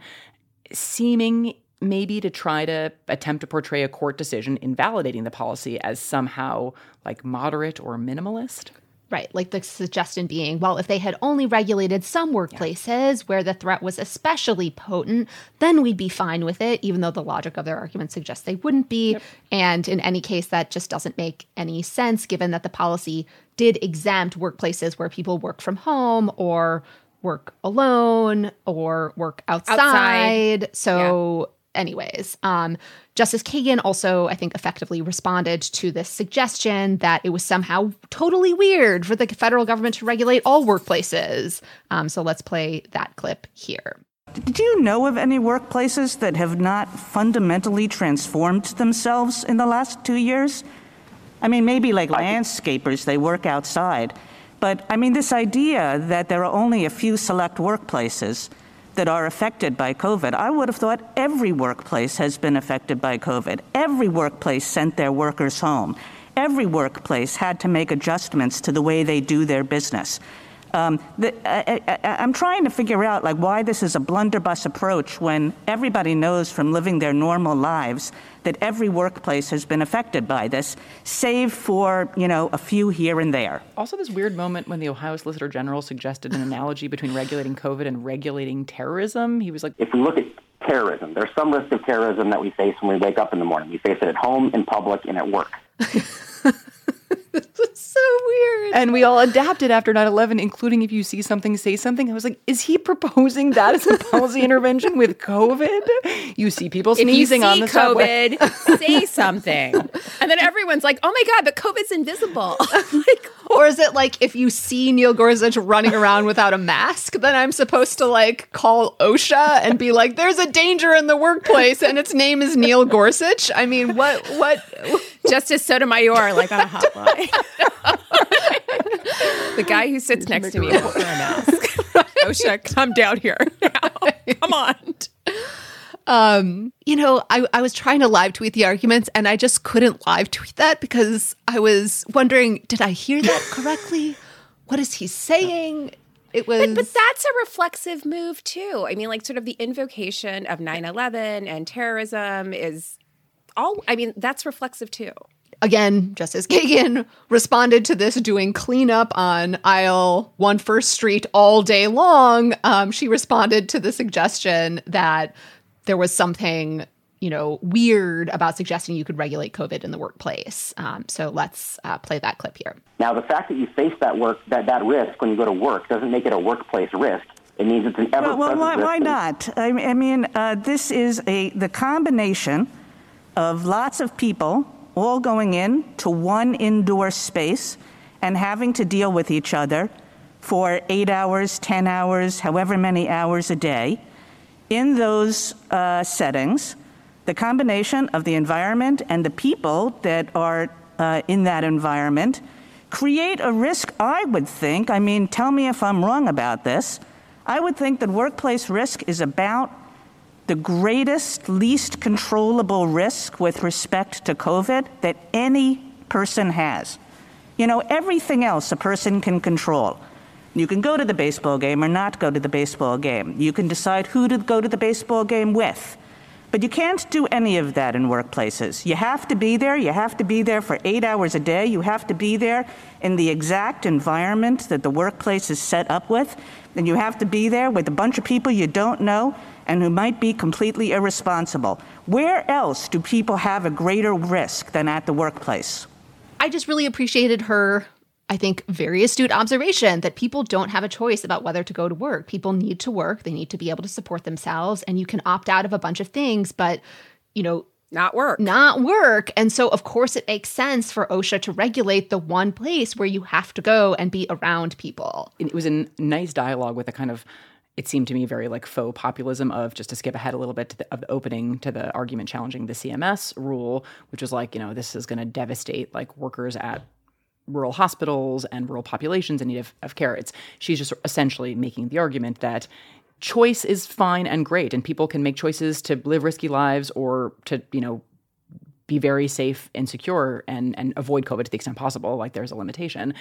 seeming maybe to try to attempt to portray a court decision invalidating the policy as somehow like moderate or minimalist. Right, like the suggestion being, well, if they had only regulated some workplaces where the threat was especially potent, then we'd be fine with it, even though the logic of their argument suggests they wouldn't be. Yep. And in any case, that just doesn't make any sense, given that the policy did exempt workplaces where people work from home or work alone or work outside. So anyways, Justice Kagan also, I think, effectively responded to this suggestion that it was somehow totally weird for the federal government to regulate all workplaces. So let's play that clip here. Did you know of any workplaces that have not fundamentally transformed themselves in the last 2 years? I mean, maybe like landscapers, they work outside. But I mean, this idea that there are only a few select workplaces that are affected by COVID. I would have thought every workplace has been affected by COVID. Every workplace sent their workers home. Every workplace had to make adjustments to the way they do their business. I'm trying to figure out why this is a blunderbuss approach when everybody knows from living their normal lives that every workplace has been affected by this, save for, a few here and there. Also, this weird moment when the Ohio Solicitor General suggested an analogy between regulating COVID and regulating terrorism. He was like, if we look at terrorism, there's some risk of terrorism that we face when we wake up in the morning. We face it at home, in public, and at work. This is so weird. And we all adapted after 9/11, including if you see something, say something. I was like, is he proposing that as a policy intervention with COVID? You see people sneezing on the subway. COVID, say something. And then everyone's like, oh my God, but COVID's invisible. Like, or is it like if you see Neil Gorsuch running around without a mask, then I'm supposed to like call OSHA and be like, there's a danger in the workplace and its name is Neil Gorsuch? I mean, what? Justice Sotomayor, like on a hotline. The guy who sits next to me won't wear a mask. OSHA, come down here now. Come on. You know, I was trying to live tweet the arguments and I just couldn't live tweet that because I was wondering, did I hear that correctly? What is he saying? It was... But that's a reflexive move too. I mean, like sort of the invocation of 9/11 and terrorism is all, I mean, that's reflexive too. Again, Justice Kagan responded to this doing cleanup on aisle 1 First Street all day long. She responded to the suggestion that there was something, you know, weird about suggesting you could regulate COVID in the workplace. So let's play that clip here. Now, the fact that you face that risk when you go to work doesn't make it a workplace risk. It means it's an ever-present risk. Why not? I mean, this is the combination of lots of people all going in to one indoor space and having to deal with each other for 8 hours, 10 hours, however many hours a day. In those settings, the combination of the environment and the people that are in that environment create a risk, I would think. I mean, tell me if I'm wrong about this. I would think that workplace risk is about the greatest, least controllable risk with respect to COVID that any person has. You know, everything else a person can control. You can go to the baseball game or not go to the baseball game. You can decide who to go to the baseball game with. But you can't do any of that in workplaces. You have to be there. You have to be there for 8 hours a day. You have to be there in the exact environment that the workplace is set up with. And you have to be there with a bunch of people you don't know and who might be completely irresponsible. Where else do people have a greater risk than at the workplace? I just really appreciated her, I think, very astute observation that people don't have a choice about whether to go to work. People need to work. They need to be able to support themselves. And you can opt out of a bunch of things, but, you know, not work. And so, of course, it makes sense for OSHA to regulate the one place where you have to go and be around people. It was a nice dialogue with a kind of, it seemed to me, very like faux populism of, just to skip ahead a little bit of the opening to the argument challenging the CMS rule, which was like, you know, this is going to devastate like workers at rural hospitals and rural populations in need of care. She's just essentially making the argument that choice is fine and great, and people can make choices to live risky lives or to, you know, be very safe and secure and avoid COVID to the extent possible. Like there's a limitation,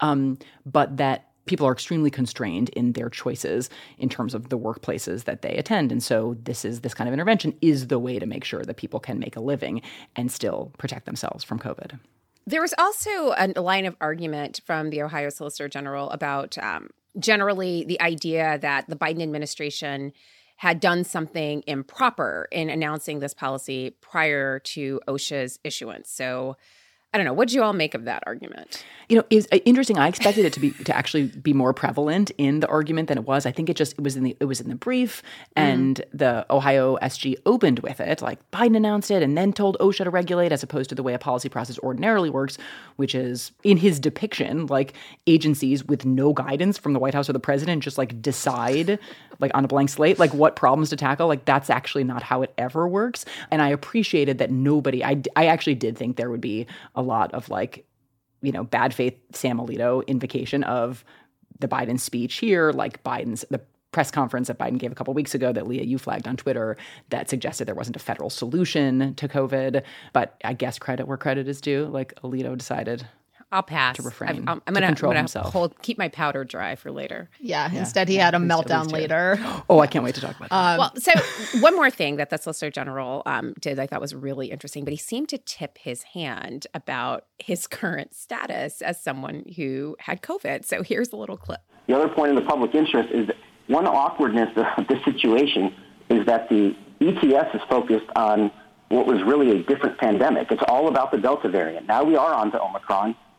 but that people are extremely constrained in their choices in terms of the workplaces that they attend. And so this kind of intervention is the way to make sure that people can make a living and still protect themselves from COVID. There was also a line of argument from the Ohio Solicitor General about generally the idea that the Biden administration had done something improper in announcing this policy prior to OSHA's issuance. So I don't know. What did you all make of that argument? You know, it's interesting. I expected it to actually be more prevalent in the argument than it was. I think it was in the brief, and the Ohio SG opened with it, like Biden announced it and then told OSHA to regulate, as opposed to the way a policy process ordinarily works, which is in his depiction, like agencies with no guidance from the White House or the president just like decide, like on a blank slate, like what problems to tackle. Like that's actually not how it ever works. And I appreciated that I actually did think there would be a lot of like, you know, bad faith Sam Alito invocation of the Biden speech here, like the press conference that Biden gave a couple of weeks ago that Leah, you flagged on Twitter, that suggested there wasn't a federal solution to COVID. But I guess credit where credit is due. Like Alito decided I'll pass. To refrain. I'm going to keep my powder dry for later. Yeah. Instead, he had a meltdown later. Oh, I can't wait to talk about that. Well, so one more thing that the Solicitor General did I thought was really interesting, but he seemed to tip his hand about his current status as someone who had COVID. So here's a little clip. The other point in the public interest is that one awkwardness of this situation is that the ETS is focused on what was really a different pandemic. It's all about the Delta variant. Now we are on to Omicron.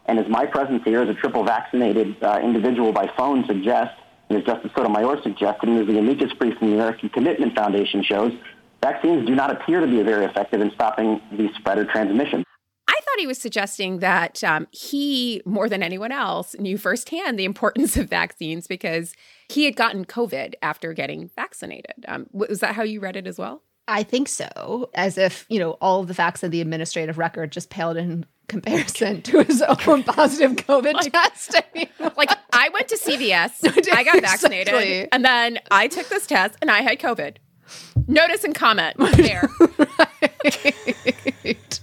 And as my presence here as a triple vaccinated individual by phone suggests, and as Justice Sotomayor suggested, and as the amicus brief from the American Commitment Foundation shows, vaccines do not appear to be very effective in stopping the spread or transmission. I thought he was suggesting that he, more than anyone else, knew firsthand the importance of vaccines because he had gotten COVID after getting vaccinated. Was that how you read it as well? I think so. As if, all of the facts of the administrative record just paled in comparison to his own positive COVID test. I went to CVS, I got vaccinated, exactly. And then I took this test and I had COVID. Notice and comment there. Right.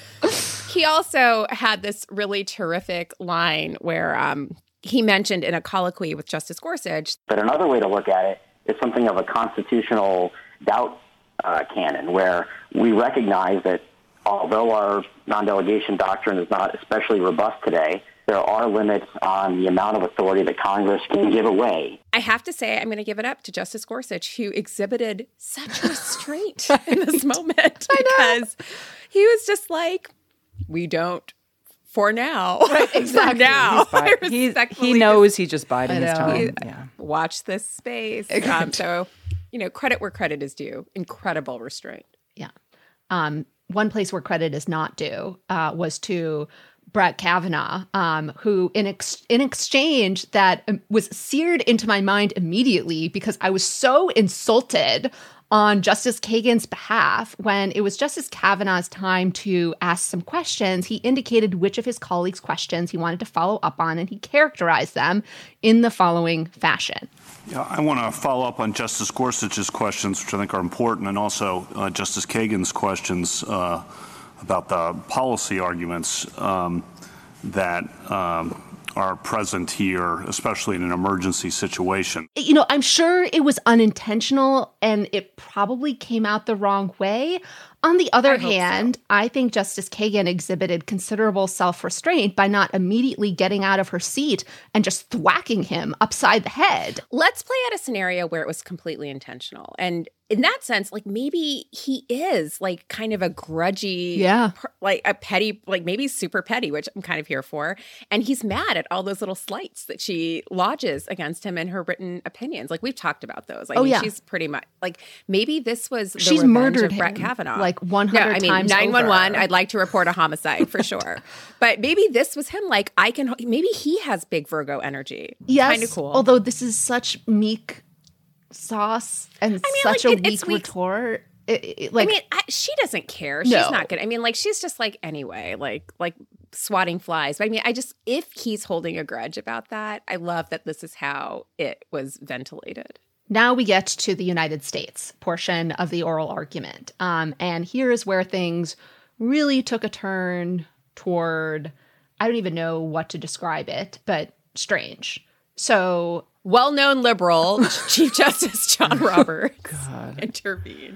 He also had this really terrific line where he mentioned in a colloquy with Justice Gorsuch. But another way to look at it is something of a constitutional doubt canon, where we recognize that although our non-delegation doctrine is not especially robust today, there are limits on the amount of authority that Congress can give away. I have to say, I'm going to give it up to Justice Gorsuch, who exhibited such restraint in this moment. Because he was just like, we don't for now. Right, exactly. For now. He knows he's just biding his time. Yeah. Watch this space. So, credit where credit is due. Incredible restraint. Yeah. One place where credit is not due was to Brett Kavanaugh, who in exchange that was seared into my mind immediately because I was so insulted on Justice Kagan's behalf. When it was Justice Kavanaugh's time to ask some questions, he indicated which of his colleagues' questions he wanted to follow up on, and he characterized them in the following fashion. Yeah, I want to follow up on Justice Gorsuch's questions, which I think are important, and also Justice Kagan's questions about the policy arguments that are present here, especially in an emergency situation. I'm sure it was unintentional and it probably came out the wrong way. On the other hand, I think Justice Kagan exhibited considerable self-restraint by not immediately getting out of her seat and just thwacking him upside the head. Let's play out a scenario where it was completely intentional. And in that sense, maybe he is kind of a grudgy, a petty, maybe super petty, which I'm kind of here for. And he's mad at all those little slights that she lodges against him in her written opinions. We've talked about those. She's pretty much maybe this was the she's revenge murdered of Brett him, Kavanaugh. 100 times 911, over. I'd like to report a homicide for sure. But maybe this was him maybe he has big Virgo energy. Yes, kind of cool. Although this is such meek sauce and such a weak retort. She doesn't care. She's not good. She's just anyway, swatting flies. But if he's holding a grudge about that, I love that this is how it was ventilated. Now we get to the United States portion of the oral argument. And here is where things really took a turn toward, I don't even know what to describe it, but strange. So, well-known liberal Chief Justice John Roberts intervened.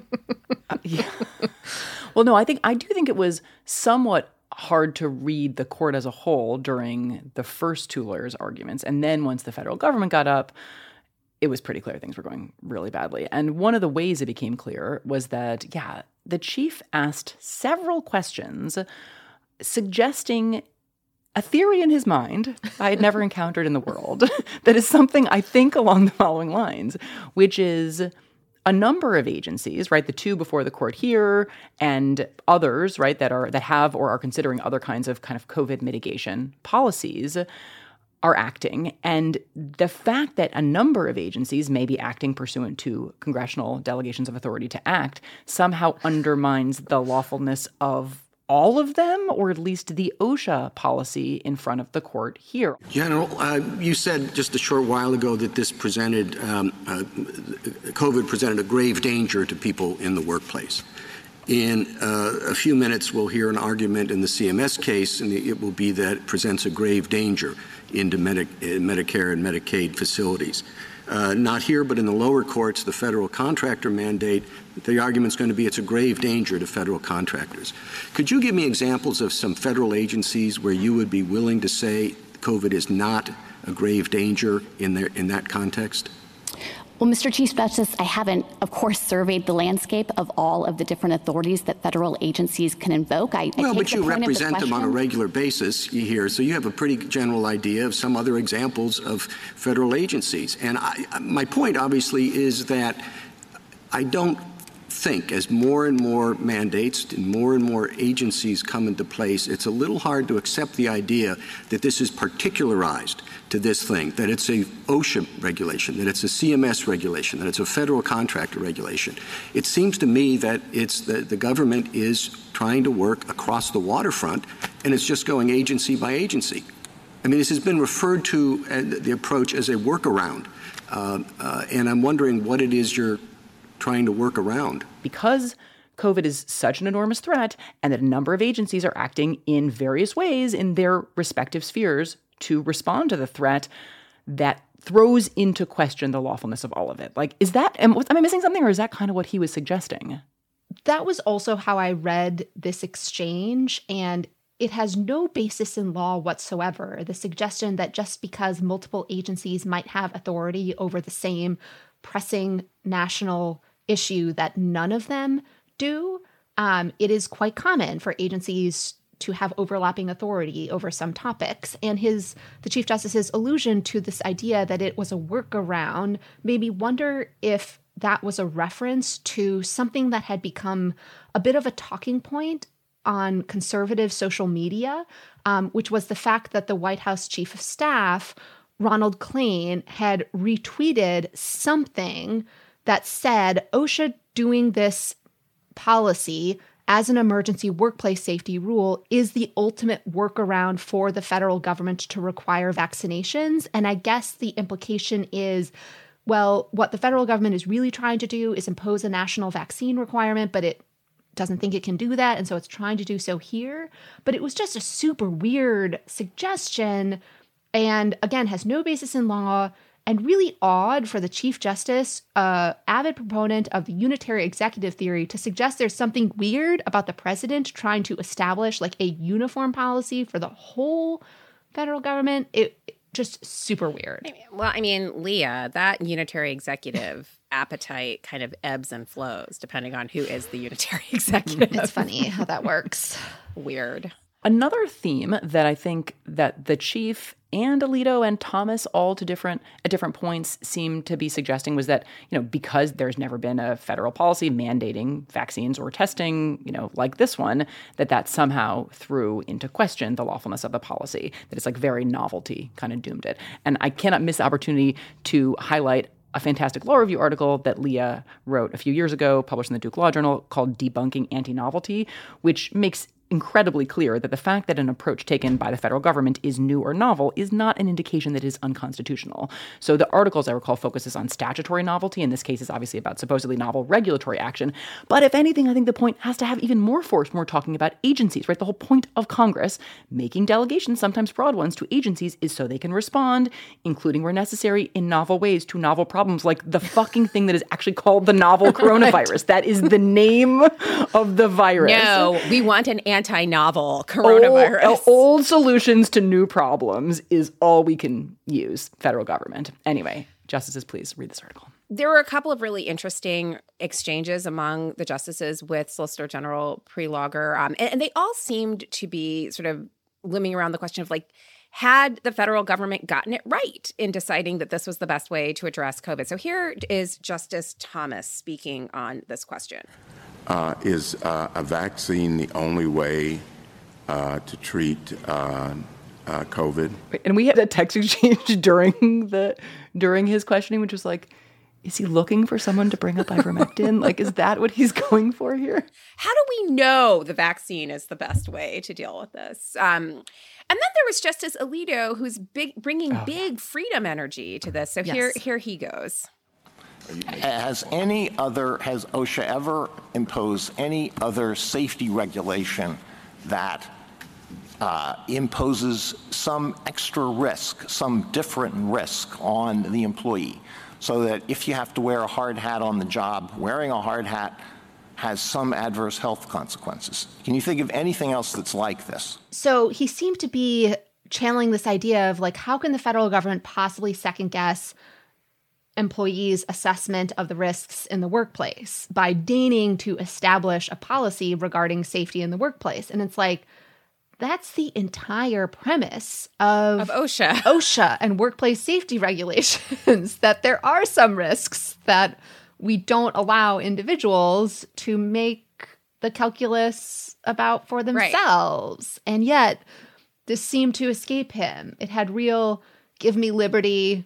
Yeah. Well, no, I do think it was somewhat hard to read the court as a whole during the first two lawyers' arguments. And then once the federal government got up, it was pretty clear things were going really badly. And one of the ways it became clear was that, the chief asked several questions suggesting a theory in his mind I had never encountered in the world that is something I think along the following lines, which is a number of agencies, right, the two before the court here and others, right, that have or are considering other kinds of kind of COVID mitigation policies are acting. And the fact that a number of agencies may be acting pursuant to congressional delegations of authority to act somehow undermines the lawfulness of all of them, or at least the OSHA policy in front of the court here. General, you said just a short while ago that this presented, COVID presented a grave danger to people in the workplace. In a few minutes, we'll hear an argument in the CMS case, and it will be that it presents a grave danger into Medicare and Medicaid facilities. Not here, but in the lower courts, the federal contractor mandate, the argument's going to be it's a grave danger to federal contractors. Could you give me examples of some federal agencies where you would be willing to say COVID is not a grave danger in that context? Well, Mr. Chief Justice, I haven't, of course, surveyed the landscape of all of the different authorities that federal agencies can invoke. But you represent them on a regular basis here, so you have a pretty general idea of some other examples of federal agencies. And my point, obviously, is that I don't think as more and more mandates and more agencies come into place, it's a little hard to accept the idea that this is particularized to this thing, that it's a OSHA regulation, that it's a CMS regulation, that it's a federal contractor regulation. It seems to me that it's the government is trying to work across the waterfront, and it's just going agency by agency. I mean, this has been referred to, the approach, as a workaround. And I'm wondering what it is you're trying to work around. Because COVID is such an enormous threat and that a number of agencies are acting in various ways in their respective spheres to respond to the threat, that throws into question the lawfulness of all of it. Like, am I missing something, or is that kind of what he was suggesting? That was also how I read this exchange, and it has no basis in law whatsoever. The suggestion that just because multiple agencies might have authority over the same pressing national issue that none of them do, it is quite common for agencies to have overlapping authority over some topics. And the Chief Justice's allusion to this idea that it was a workaround made me wonder if that was a reference to something that had become a bit of a talking point on conservative social media, which was the fact that the White House Chief of Staff, Ronald Klain, had retweeted something that said OSHA doing this policy as an emergency workplace safety rule is the ultimate workaround for the federal government to require vaccinations. And I guess the implication is, well, what the federal government is really trying to do is impose a national vaccine requirement, but it doesn't think it can do that. And so it's trying to do so here. But it was just a super weird suggestion, and again, has no basis in law, and really odd for the Chief Justice, avid proponent of the unitary executive theory, to suggest there's something weird about the president trying to establish like a uniform policy for the whole federal government. It just super weird. Well, I mean, Leah, that unitary executive appetite kind of ebbs and flows depending on who is the unitary executive. It's funny how that works. Weird. Another theme that I think that the chief and Alito and Thomas all at different points seem to be suggesting was that, because there's never been a federal policy mandating vaccines or testing, like this one, that somehow threw into question the lawfulness of the policy, that it's like very novelty kind of doomed it. And I cannot miss the opportunity to highlight a fantastic law review article that Leah wrote a few years ago, published in the Duke Law Journal, called Debunking Anti-Novelty, which makes incredibly clear that the fact that an approach taken by the federal government is new or novel is not an indication that it is unconstitutional. So the article, as I recall, focuses on statutory novelty. In this case, is obviously about supposedly novel regulatory action. But if anything, I think the point has to have even more force when we're talking about agencies, right? The whole point of Congress making delegations, sometimes broad ones, to agencies is so they can respond, including where necessary, in novel ways to novel problems, like the fucking thing that is actually called the novel coronavirus. That is the name of the virus. No, we want an anti-novel coronavirus. Old solutions to new problems is all we can use, federal government. Anyway, justices, please read this article. There were a couple of really interesting exchanges among the justices with Solicitor General Prelogar, and they all seemed to be sort of looming around the question of, like, had the federal government gotten it right in deciding that this was the best way to address COVID? So here is Justice Thomas speaking on this question. Is a vaccine the only way to treat COVID? And we had a text exchange during his questioning, which was like, is he looking for someone to bring up ivermectin? Like, is that what he's going for here? How do we know the vaccine is the best way to deal with this? And then there was Justice Alito, who's bringing big freedom energy to this. So Yes. here he goes. Has OSHA ever imposed any other safety regulation that imposes some extra risk, some different risk on the employee? So that if you have to wear a hard hat on the job, wearing a hard hat has some adverse health consequences. Can you think of anything else that's like this? So he seemed to be channeling this idea of, like, how can the federal government possibly second guess employees' assessment of the risks in the workplace by deigning to establish a policy regarding safety in the workplace. And it's like, that's the entire premise of OSHA and workplace safety regulations, that there are some risks that we don't allow individuals to make the calculus about for themselves. Right. And yet, this seemed to escape him. It had real give me liberty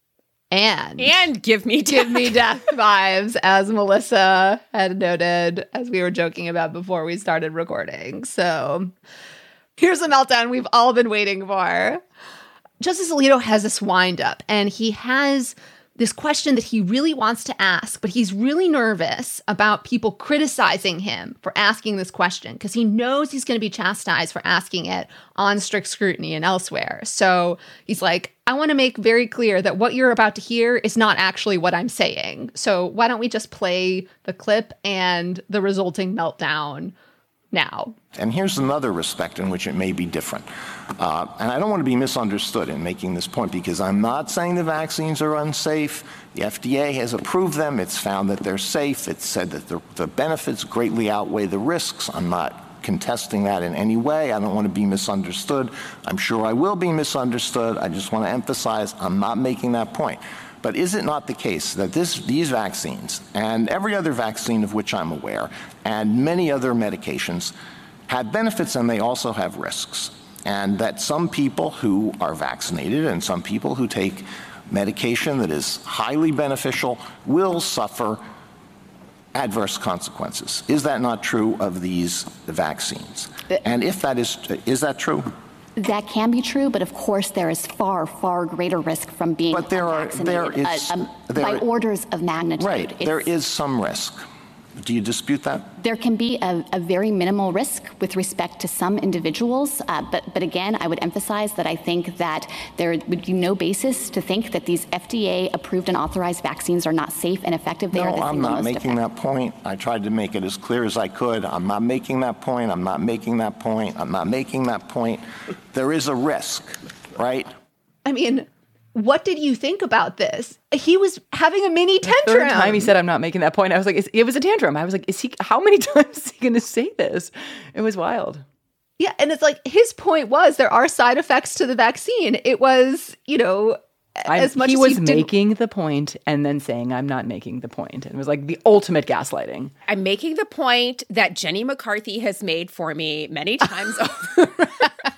and give me death vibes, as Melissa had noted, as we were joking about before we started recording. So here's a meltdown we've all been waiting for. Justice Alito has this wind up, and he has this question that he really wants to ask, but he's really nervous about people criticizing him for asking this question because he knows he's going to be chastised for asking it on strict scrutiny and elsewhere. So he's like, I want to make very clear that what you're about to hear is not actually what I'm saying. So why don't we just play the clip and the resulting meltdown now? And here's another respect in which it may be different. And I don't want to be misunderstood in making this point, because I'm not saying the vaccines are unsafe. The FDA has approved them. It's found that they're safe. It's said that the benefits greatly outweigh the risks. I'm not contesting that in any way. I don't want to be misunderstood. I'm sure I will be misunderstood. I just want to emphasize I'm not making that point. But is it not the case that these vaccines and every other vaccine of which I'm aware and many other medications have benefits and they also have risks? And that some people who are vaccinated and some people who take medication that is highly beneficial will suffer adverse consequences. Is that not true of these vaccines? And if that is that true? That can be true, but of course there is far, far greater risk from being vaccinated by orders of magnitude. Right, there is some risk. Do you dispute that? There can be a very minimal risk with respect to some individuals, but again, I would emphasize that I think that there would be no basis to think that these FDA-approved and authorized vaccines are not safe and effective. No, I'm not making that point. I tried to make it as clear as I could. I'm not making that point. I'm not making that point. I'm not making that point. There is a risk, right? I mean, what did you think about this? He was having a mini tantrum. The third time he said, I'm not making that point, I was like, it was a tantrum. I was like, how many times is he going to say this? It was wild. Yeah, and it's like, his point was there are side effects to the vaccine. It was, as much as he was making the point and then saying, I'm not making the point. And it was like the ultimate gaslighting. I'm making the point that Jenny McCarthy has made for me many times over.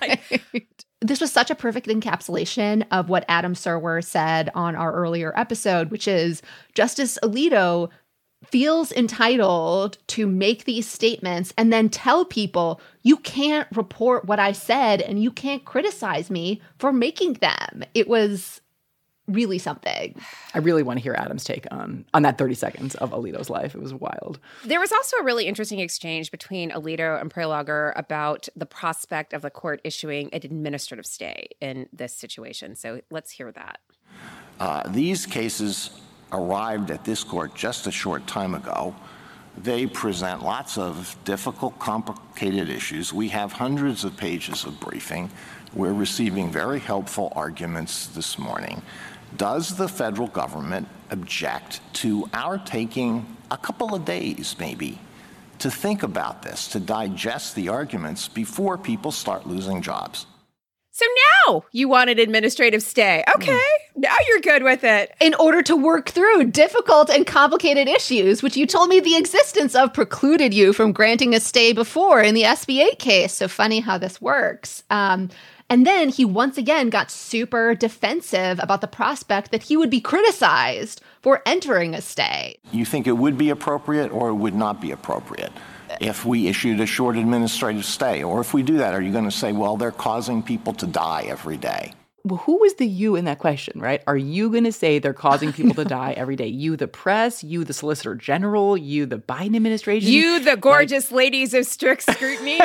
This was such a perfect encapsulation of what Adam Serwer said on our earlier episode, which is Justice Alito feels entitled to make these statements and then tell people, you can't report what I said and you can't criticize me for making them. It was really something. I really want to hear Adam's take on that 30 seconds of Alito's life. It was wild. There was also a really interesting exchange between Alito and Prelogar about the prospect of the court issuing an administrative stay in this situation. So let's hear that. These cases arrived at this court just a short time ago. They present lots of difficult, complicated issues. We have hundreds of pages of briefing. We're receiving very helpful arguments this morning. Does the federal government object to our taking a couple of days, maybe, to think about this, to digest the arguments before people start losing jobs? So now you want an administrative stay. Okay, now you're good with it. In order to work through difficult and complicated issues, which you told me the existence of precluded you from granting a stay before in the SB8 case. So funny how this works. And then he once again got super defensive about the prospect that he would be criticized for entering a stay. You think it would be appropriate or it would not be appropriate if we issued a short administrative stay? Or if we do that, are you going to say, well, they're causing people to die every day? Well, who was the you in that question, right? Are you going to say they're causing people to die every day? You, the press, you, the Solicitor General, you, the Biden administration? You, the gorgeous ladies of strict scrutiny?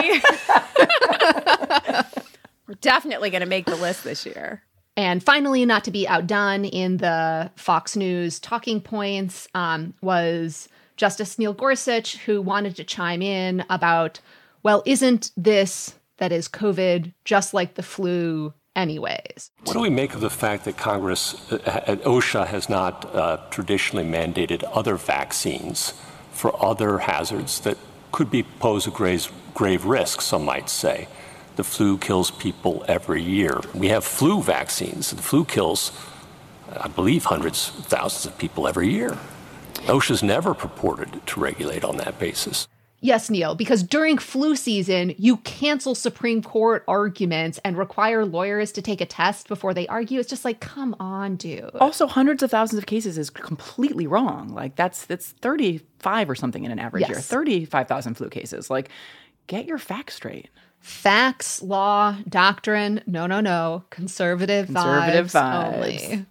We're definitely going to make the list this year. And finally, not to be outdone in the Fox News talking points, was Justice Neil Gorsuch, who wanted to chime in about, well, isn't this, that is COVID, just like the flu, anyways. What do we make of the fact that Congress, OSHA, has not traditionally mandated other vaccines for other hazards that could pose a grave risk, some might say? The flu kills people every year. We have flu vaccines. The flu kills, I believe, hundreds of thousands of people every year. OSHA's never purported to regulate on that basis. Yes, Neil, because during flu season, you cancel Supreme Court arguments and require lawyers to take a test before they argue. It's just like, come on, dude. Also, hundreds of thousands of cases is completely wrong. Like, that's 35 or something in an average year. 35,000 flu cases. Like, get your facts straight. Facts, law, doctrine, no. Conservative vibes only.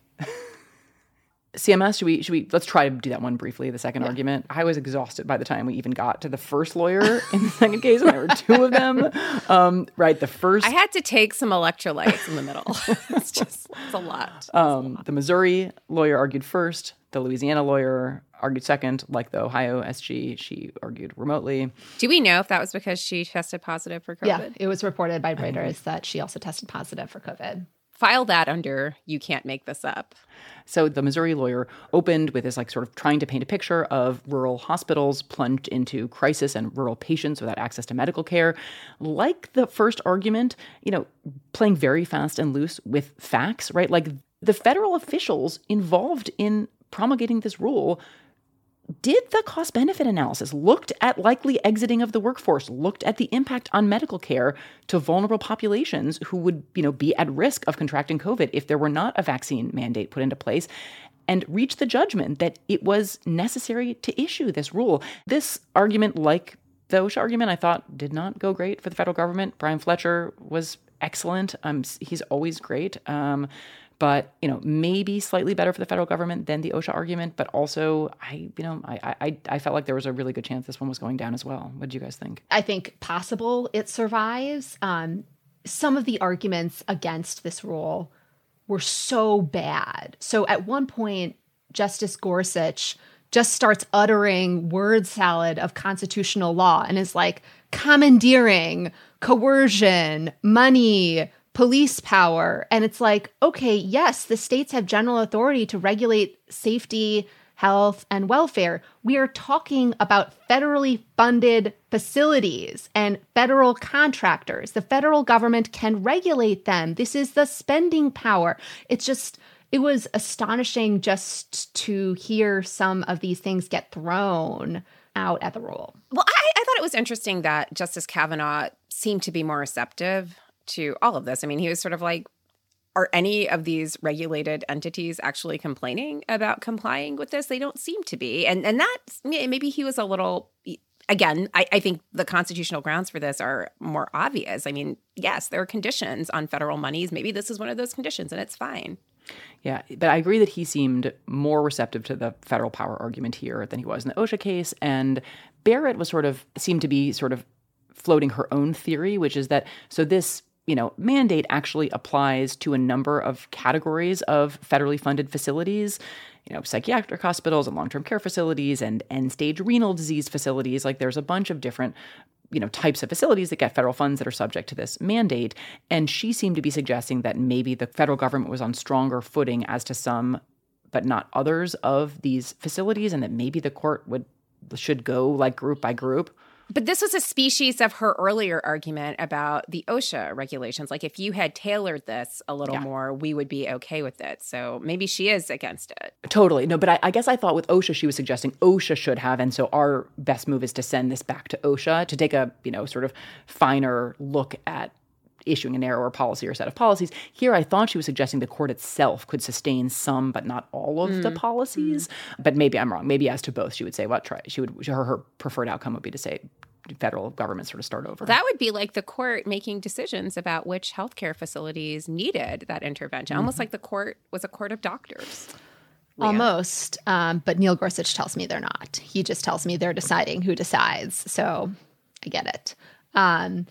CMS, should we let's try to do that one briefly, the second argument. I was exhausted by the time we even got to the first lawyer in the second case, and there were two of them. Right, the first... I had to take some electrolytes in the middle. It's a lot. The Missouri lawyer argued first. The Louisiana lawyer argued second. Like the Ohio SG, she argued remotely. Do we know if that was because she tested positive for COVID? Yeah, it was reported by Reuters that she also tested positive for COVID. File that under "you can't make this up." So the Missouri lawyer opened with this, like, sort of trying to paint a picture of rural hospitals plunged into crisis and rural patients without access to medical care. Like the first argument, playing very fast and loose with facts, right? Like, the federal officials involved in promulgating this rule did the cost-benefit analysis, looked at likely exiting of the workforce, looked at the impact on medical care to vulnerable populations who would, be at risk of contracting COVID if there were not a vaccine mandate put into place, and reached the judgment that it was necessary to issue this rule. This argument, like the OSHA argument, I thought did not go great for the federal government. Brian Fletcher was excellent. He's always great. But, maybe slightly better for the federal government than the OSHA argument. But also, I felt like there was a really good chance this one was going down as well. What do you guys think? I think possible it survives. Some of the arguments against this rule were so bad. So at one point, Justice Gorsuch just starts uttering word salad of constitutional law and is like commandeering, coercion, money, police power. And it's like, okay, yes, the states have general authority to regulate safety, health, and welfare. We are talking about federally funded facilities and federal contractors. The federal government can regulate them. This is the spending power. It was astonishing just to hear some of these things get thrown out at the rule. Well, I thought it was interesting that Justice Kavanaugh seemed to be more receptive to all of this. I mean, he was sort of like, are any of these regulated entities actually complaining about complying with this? They don't seem to be. And that's, maybe he was a little, again, I think the constitutional grounds for this are more obvious. I mean, yes, there are conditions on federal monies. Maybe this is one of those conditions and it's fine. Yeah, but I agree that he seemed more receptive to the federal power argument here than he was in the OSHA case. And Barrett seemed to be floating her own theory, which is that, so this mandate actually applies to a number of categories of federally funded facilities, psychiatric hospitals and long-term care facilities and end-stage renal disease facilities. Like, there's a bunch of different, types of facilities that get federal funds that are subject to this mandate. And she seemed to be suggesting that maybe the federal government was on stronger footing as to some, but not others of these facilities, and that maybe the court should go like group by group. But this was a species of her earlier argument about the OSHA regulations. Like, if you had tailored this a little more, we would be okay with it. So maybe she is against it. Totally. No, but I guess I thought with OSHA, she was suggesting OSHA should have. And so our best move is to send this back to OSHA to take a, sort of finer look at issuing a narrower policy or set of policies. Here, I thought she was suggesting the court itself could sustain some, but not all of the policies. But maybe I'm wrong. Maybe as to both, she would say, her preferred outcome would be to say federal government sort of start over. That would be like the court making decisions about which healthcare facilities needed that intervention. Almost like the court was a court of doctors. Leah. Almost. But Neil Gorsuch tells me they're not. He just tells me they're deciding who decides. So I get it.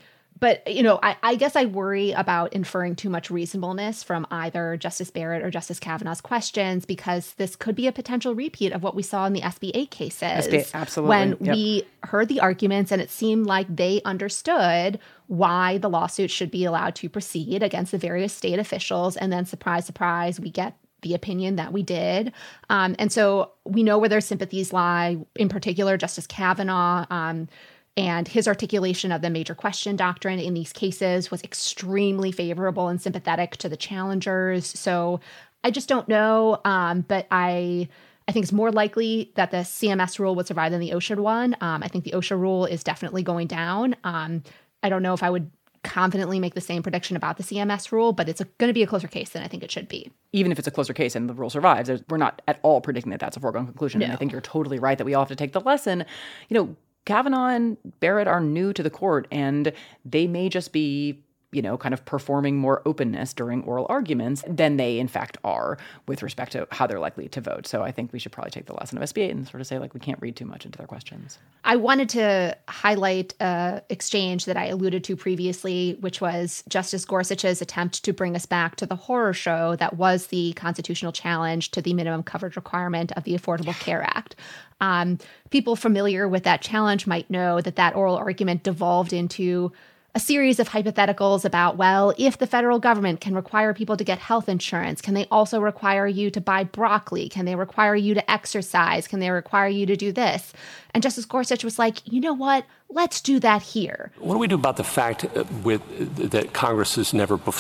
But, I guess I worry about inferring too much reasonableness from either Justice Barrett or Justice Kavanaugh's questions, because this could be a potential repeat of what we saw in the SB 8 cases. Absolutely. When we heard the arguments and it seemed like they understood why the lawsuit should be allowed to proceed against the various state officials. And then, surprise, surprise, we get the opinion that we did. And so we know where their sympathies lie, in particular, Justice Kavanaugh. And his articulation of the major question doctrine in these cases was extremely favorable and sympathetic to the challengers. So I just don't know. But I think it's more likely that the CMS rule would survive than the OSHA one. I think the OSHA rule is definitely going down. I don't know if I would confidently make the same prediction about the CMS rule, but it's going to be a closer case than I think it should be. Even if it's a closer case and the rule survives, we're not at all predicting that that's a foregone conclusion. No. And I think you're totally right that we all have to take the lesson. Kavanaugh and Barrett are new to the court, and they may just be, kind of performing more openness during oral arguments than they, in fact, are with respect to how they're likely to vote. So I think we should probably take the lesson of SB 8 and sort of say, we can't read too much into their questions. I wanted to highlight an exchange that I alluded to previously, which was Justice Gorsuch's attempt to bring us back to the horror show that was the constitutional challenge to the minimum coverage requirement of the Affordable Care Act. People familiar with that challenge might know that oral argument devolved into a series of hypotheticals about, well, if the federal government can require people to get health insurance, can they also require you to buy broccoli? Can they require you to exercise? Can they require you to do this? And Justice Gorsuch was like, you know what? Let's do that here. What do we do about the fact that Congress has never, that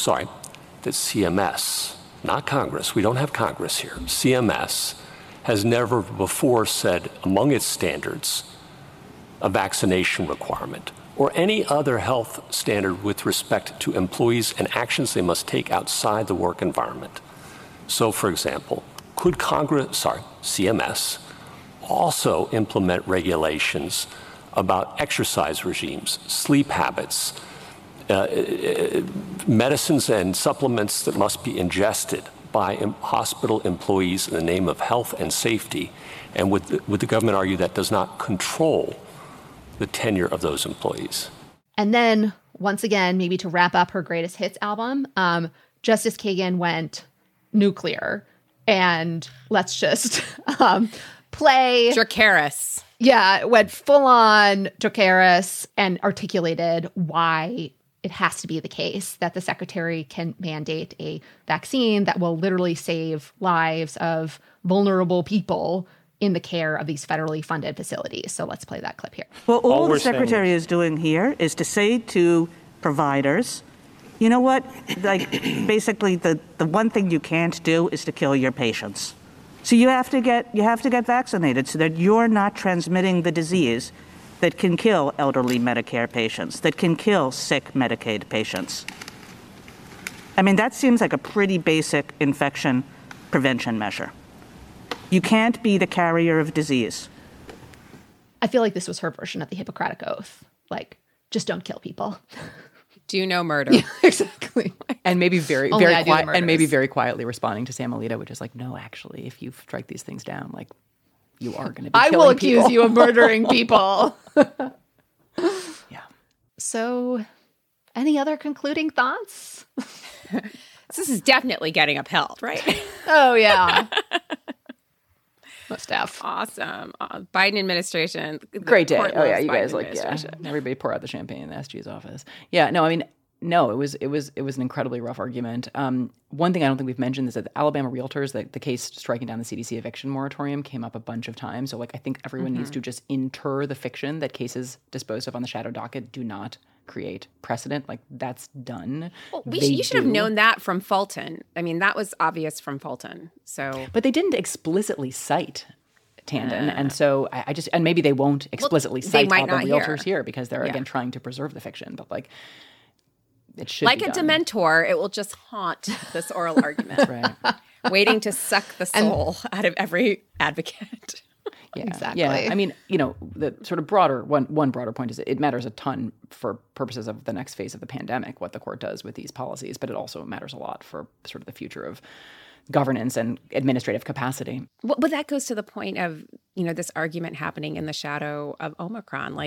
CMS, not Congress, we don't have Congress here, CMS has never before said among its standards a vaccination requirement or any other health standard with respect to employees and actions they must take outside the work environment. So, for example, could CMS also implement regulations about exercise regimes, sleep habits, medicines and supplements that must be ingested by hospital employees in the name of health and safety? And would the government argue that does not control the tenure of those employees? And then, once again, maybe to wrap up her greatest hits album, Justice Kagan went nuclear. And let's just play... Dracarys. Yeah, went full-on Dracarys and articulated why it has to be the case that the secretary can mandate a vaccine that will literally save lives of vulnerable people in the care of these federally funded facilities. So let's play that clip here. Well, all the secretary is doing here is to say to providers, you know what, basically the one thing you can't do is to kill your patients. So you have to get vaccinated so that you're not transmitting the disease that can kill elderly Medicare patients, that can kill sick Medicaid patients. I mean, that seems like a pretty basic infection prevention measure. You can't be the carrier of disease. I feel like this was her version of the Hippocratic Oath. Just don't kill people. Do no murder. Yeah, exactly. And maybe very quietly responding to Sam Alito, which is no, actually, if you strike these things down, you are going to be killing people. I will accuse you of murdering people. Yeah. So, any other concluding thoughts? This is definitely getting upheld, right? Oh, yeah. Must have. Awesome. Biden administration. Great day. Oh, yeah. You guys everybody pour out the champagne in the SG's office. Yeah. No, I mean, no, it was an incredibly rough argument. One thing I don't think we've mentioned is that the Alabama realtors, the case striking down the CDC eviction moratorium I up a bunch of times. So I think everyone needs to just inter the fiction that cases disposed of on the shadow docket do not create precedent. That's done. Well, you should have known that from Fulton. I mean, that was obvious from Fulton. So, but they didn't explicitly cite Tandon, and so and maybe they won't explicitly cite all the realtors here because they're again trying to preserve the fiction. But it should like be a done. Dementor, it will just haunt this oral argument, right? Waiting to suck the soul out of every advocate. Yeah, exactly. Yeah, I mean, the sort of broader one broader point is it matters a ton for purposes of the next phase of the pandemic, what the court does with these policies, but it also matters a lot for sort of the future of governance and administrative capacity. Well, but that goes to the point of, this argument happening in the shadow of Omicron.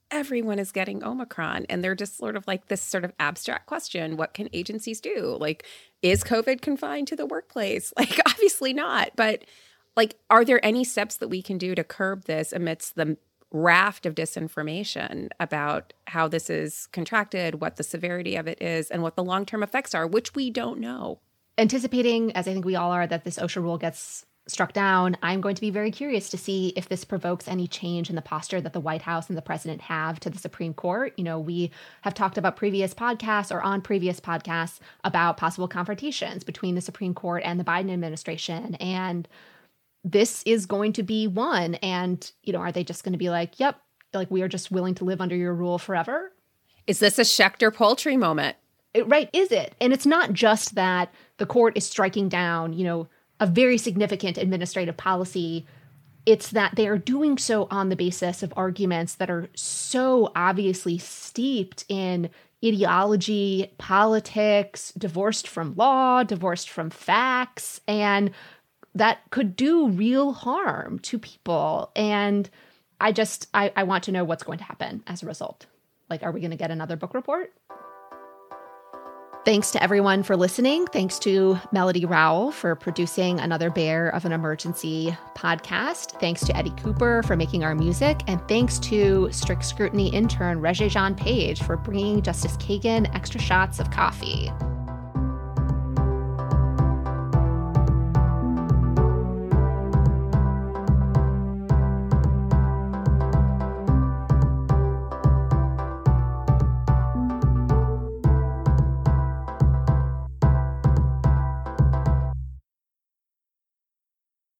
everyone is getting Omicron. And they're just sort of like this sort of abstract question. What can agencies do? Like, is COVID confined to the workplace? Like, obviously not. But like, are there any steps that we can do to curb this amidst the raft of disinformation about how this is contracted, what the severity of it is, and what the long-term effects are, which we don't know? Anticipating, as I think we all are, that this OSHA rule gets struck down, I'm going to be very curious to see if this provokes any change in the posture that the White House and the president have to the Supreme Court. You know, we have talked about previous podcasts or on previous podcasts about possible confrontations between the Supreme Court and the Biden administration. And this is going to be one. And, you know, are they just going to be like, yep, like we are just willing to live under your rule forever? Is this a Schechter-Poultry moment? Right, is it? And it's not just that the court is striking down, you know, a very significant administrative policy. It's that they are doing so on the basis of arguments that are so obviously steeped in ideology, politics, divorced from law, divorced from facts, and that could do real harm to people. And I want to know what's going to happen as a result. Like, are we going to get another book report? Thanks to everyone for listening. Thanks to Melody Rowell for producing another Bear of an Emergency podcast. Thanks to Eddie Cooper for making our music. And thanks to Strict Scrutiny intern Regé-Jean Page for bringing Justice Kagan extra shots of coffee.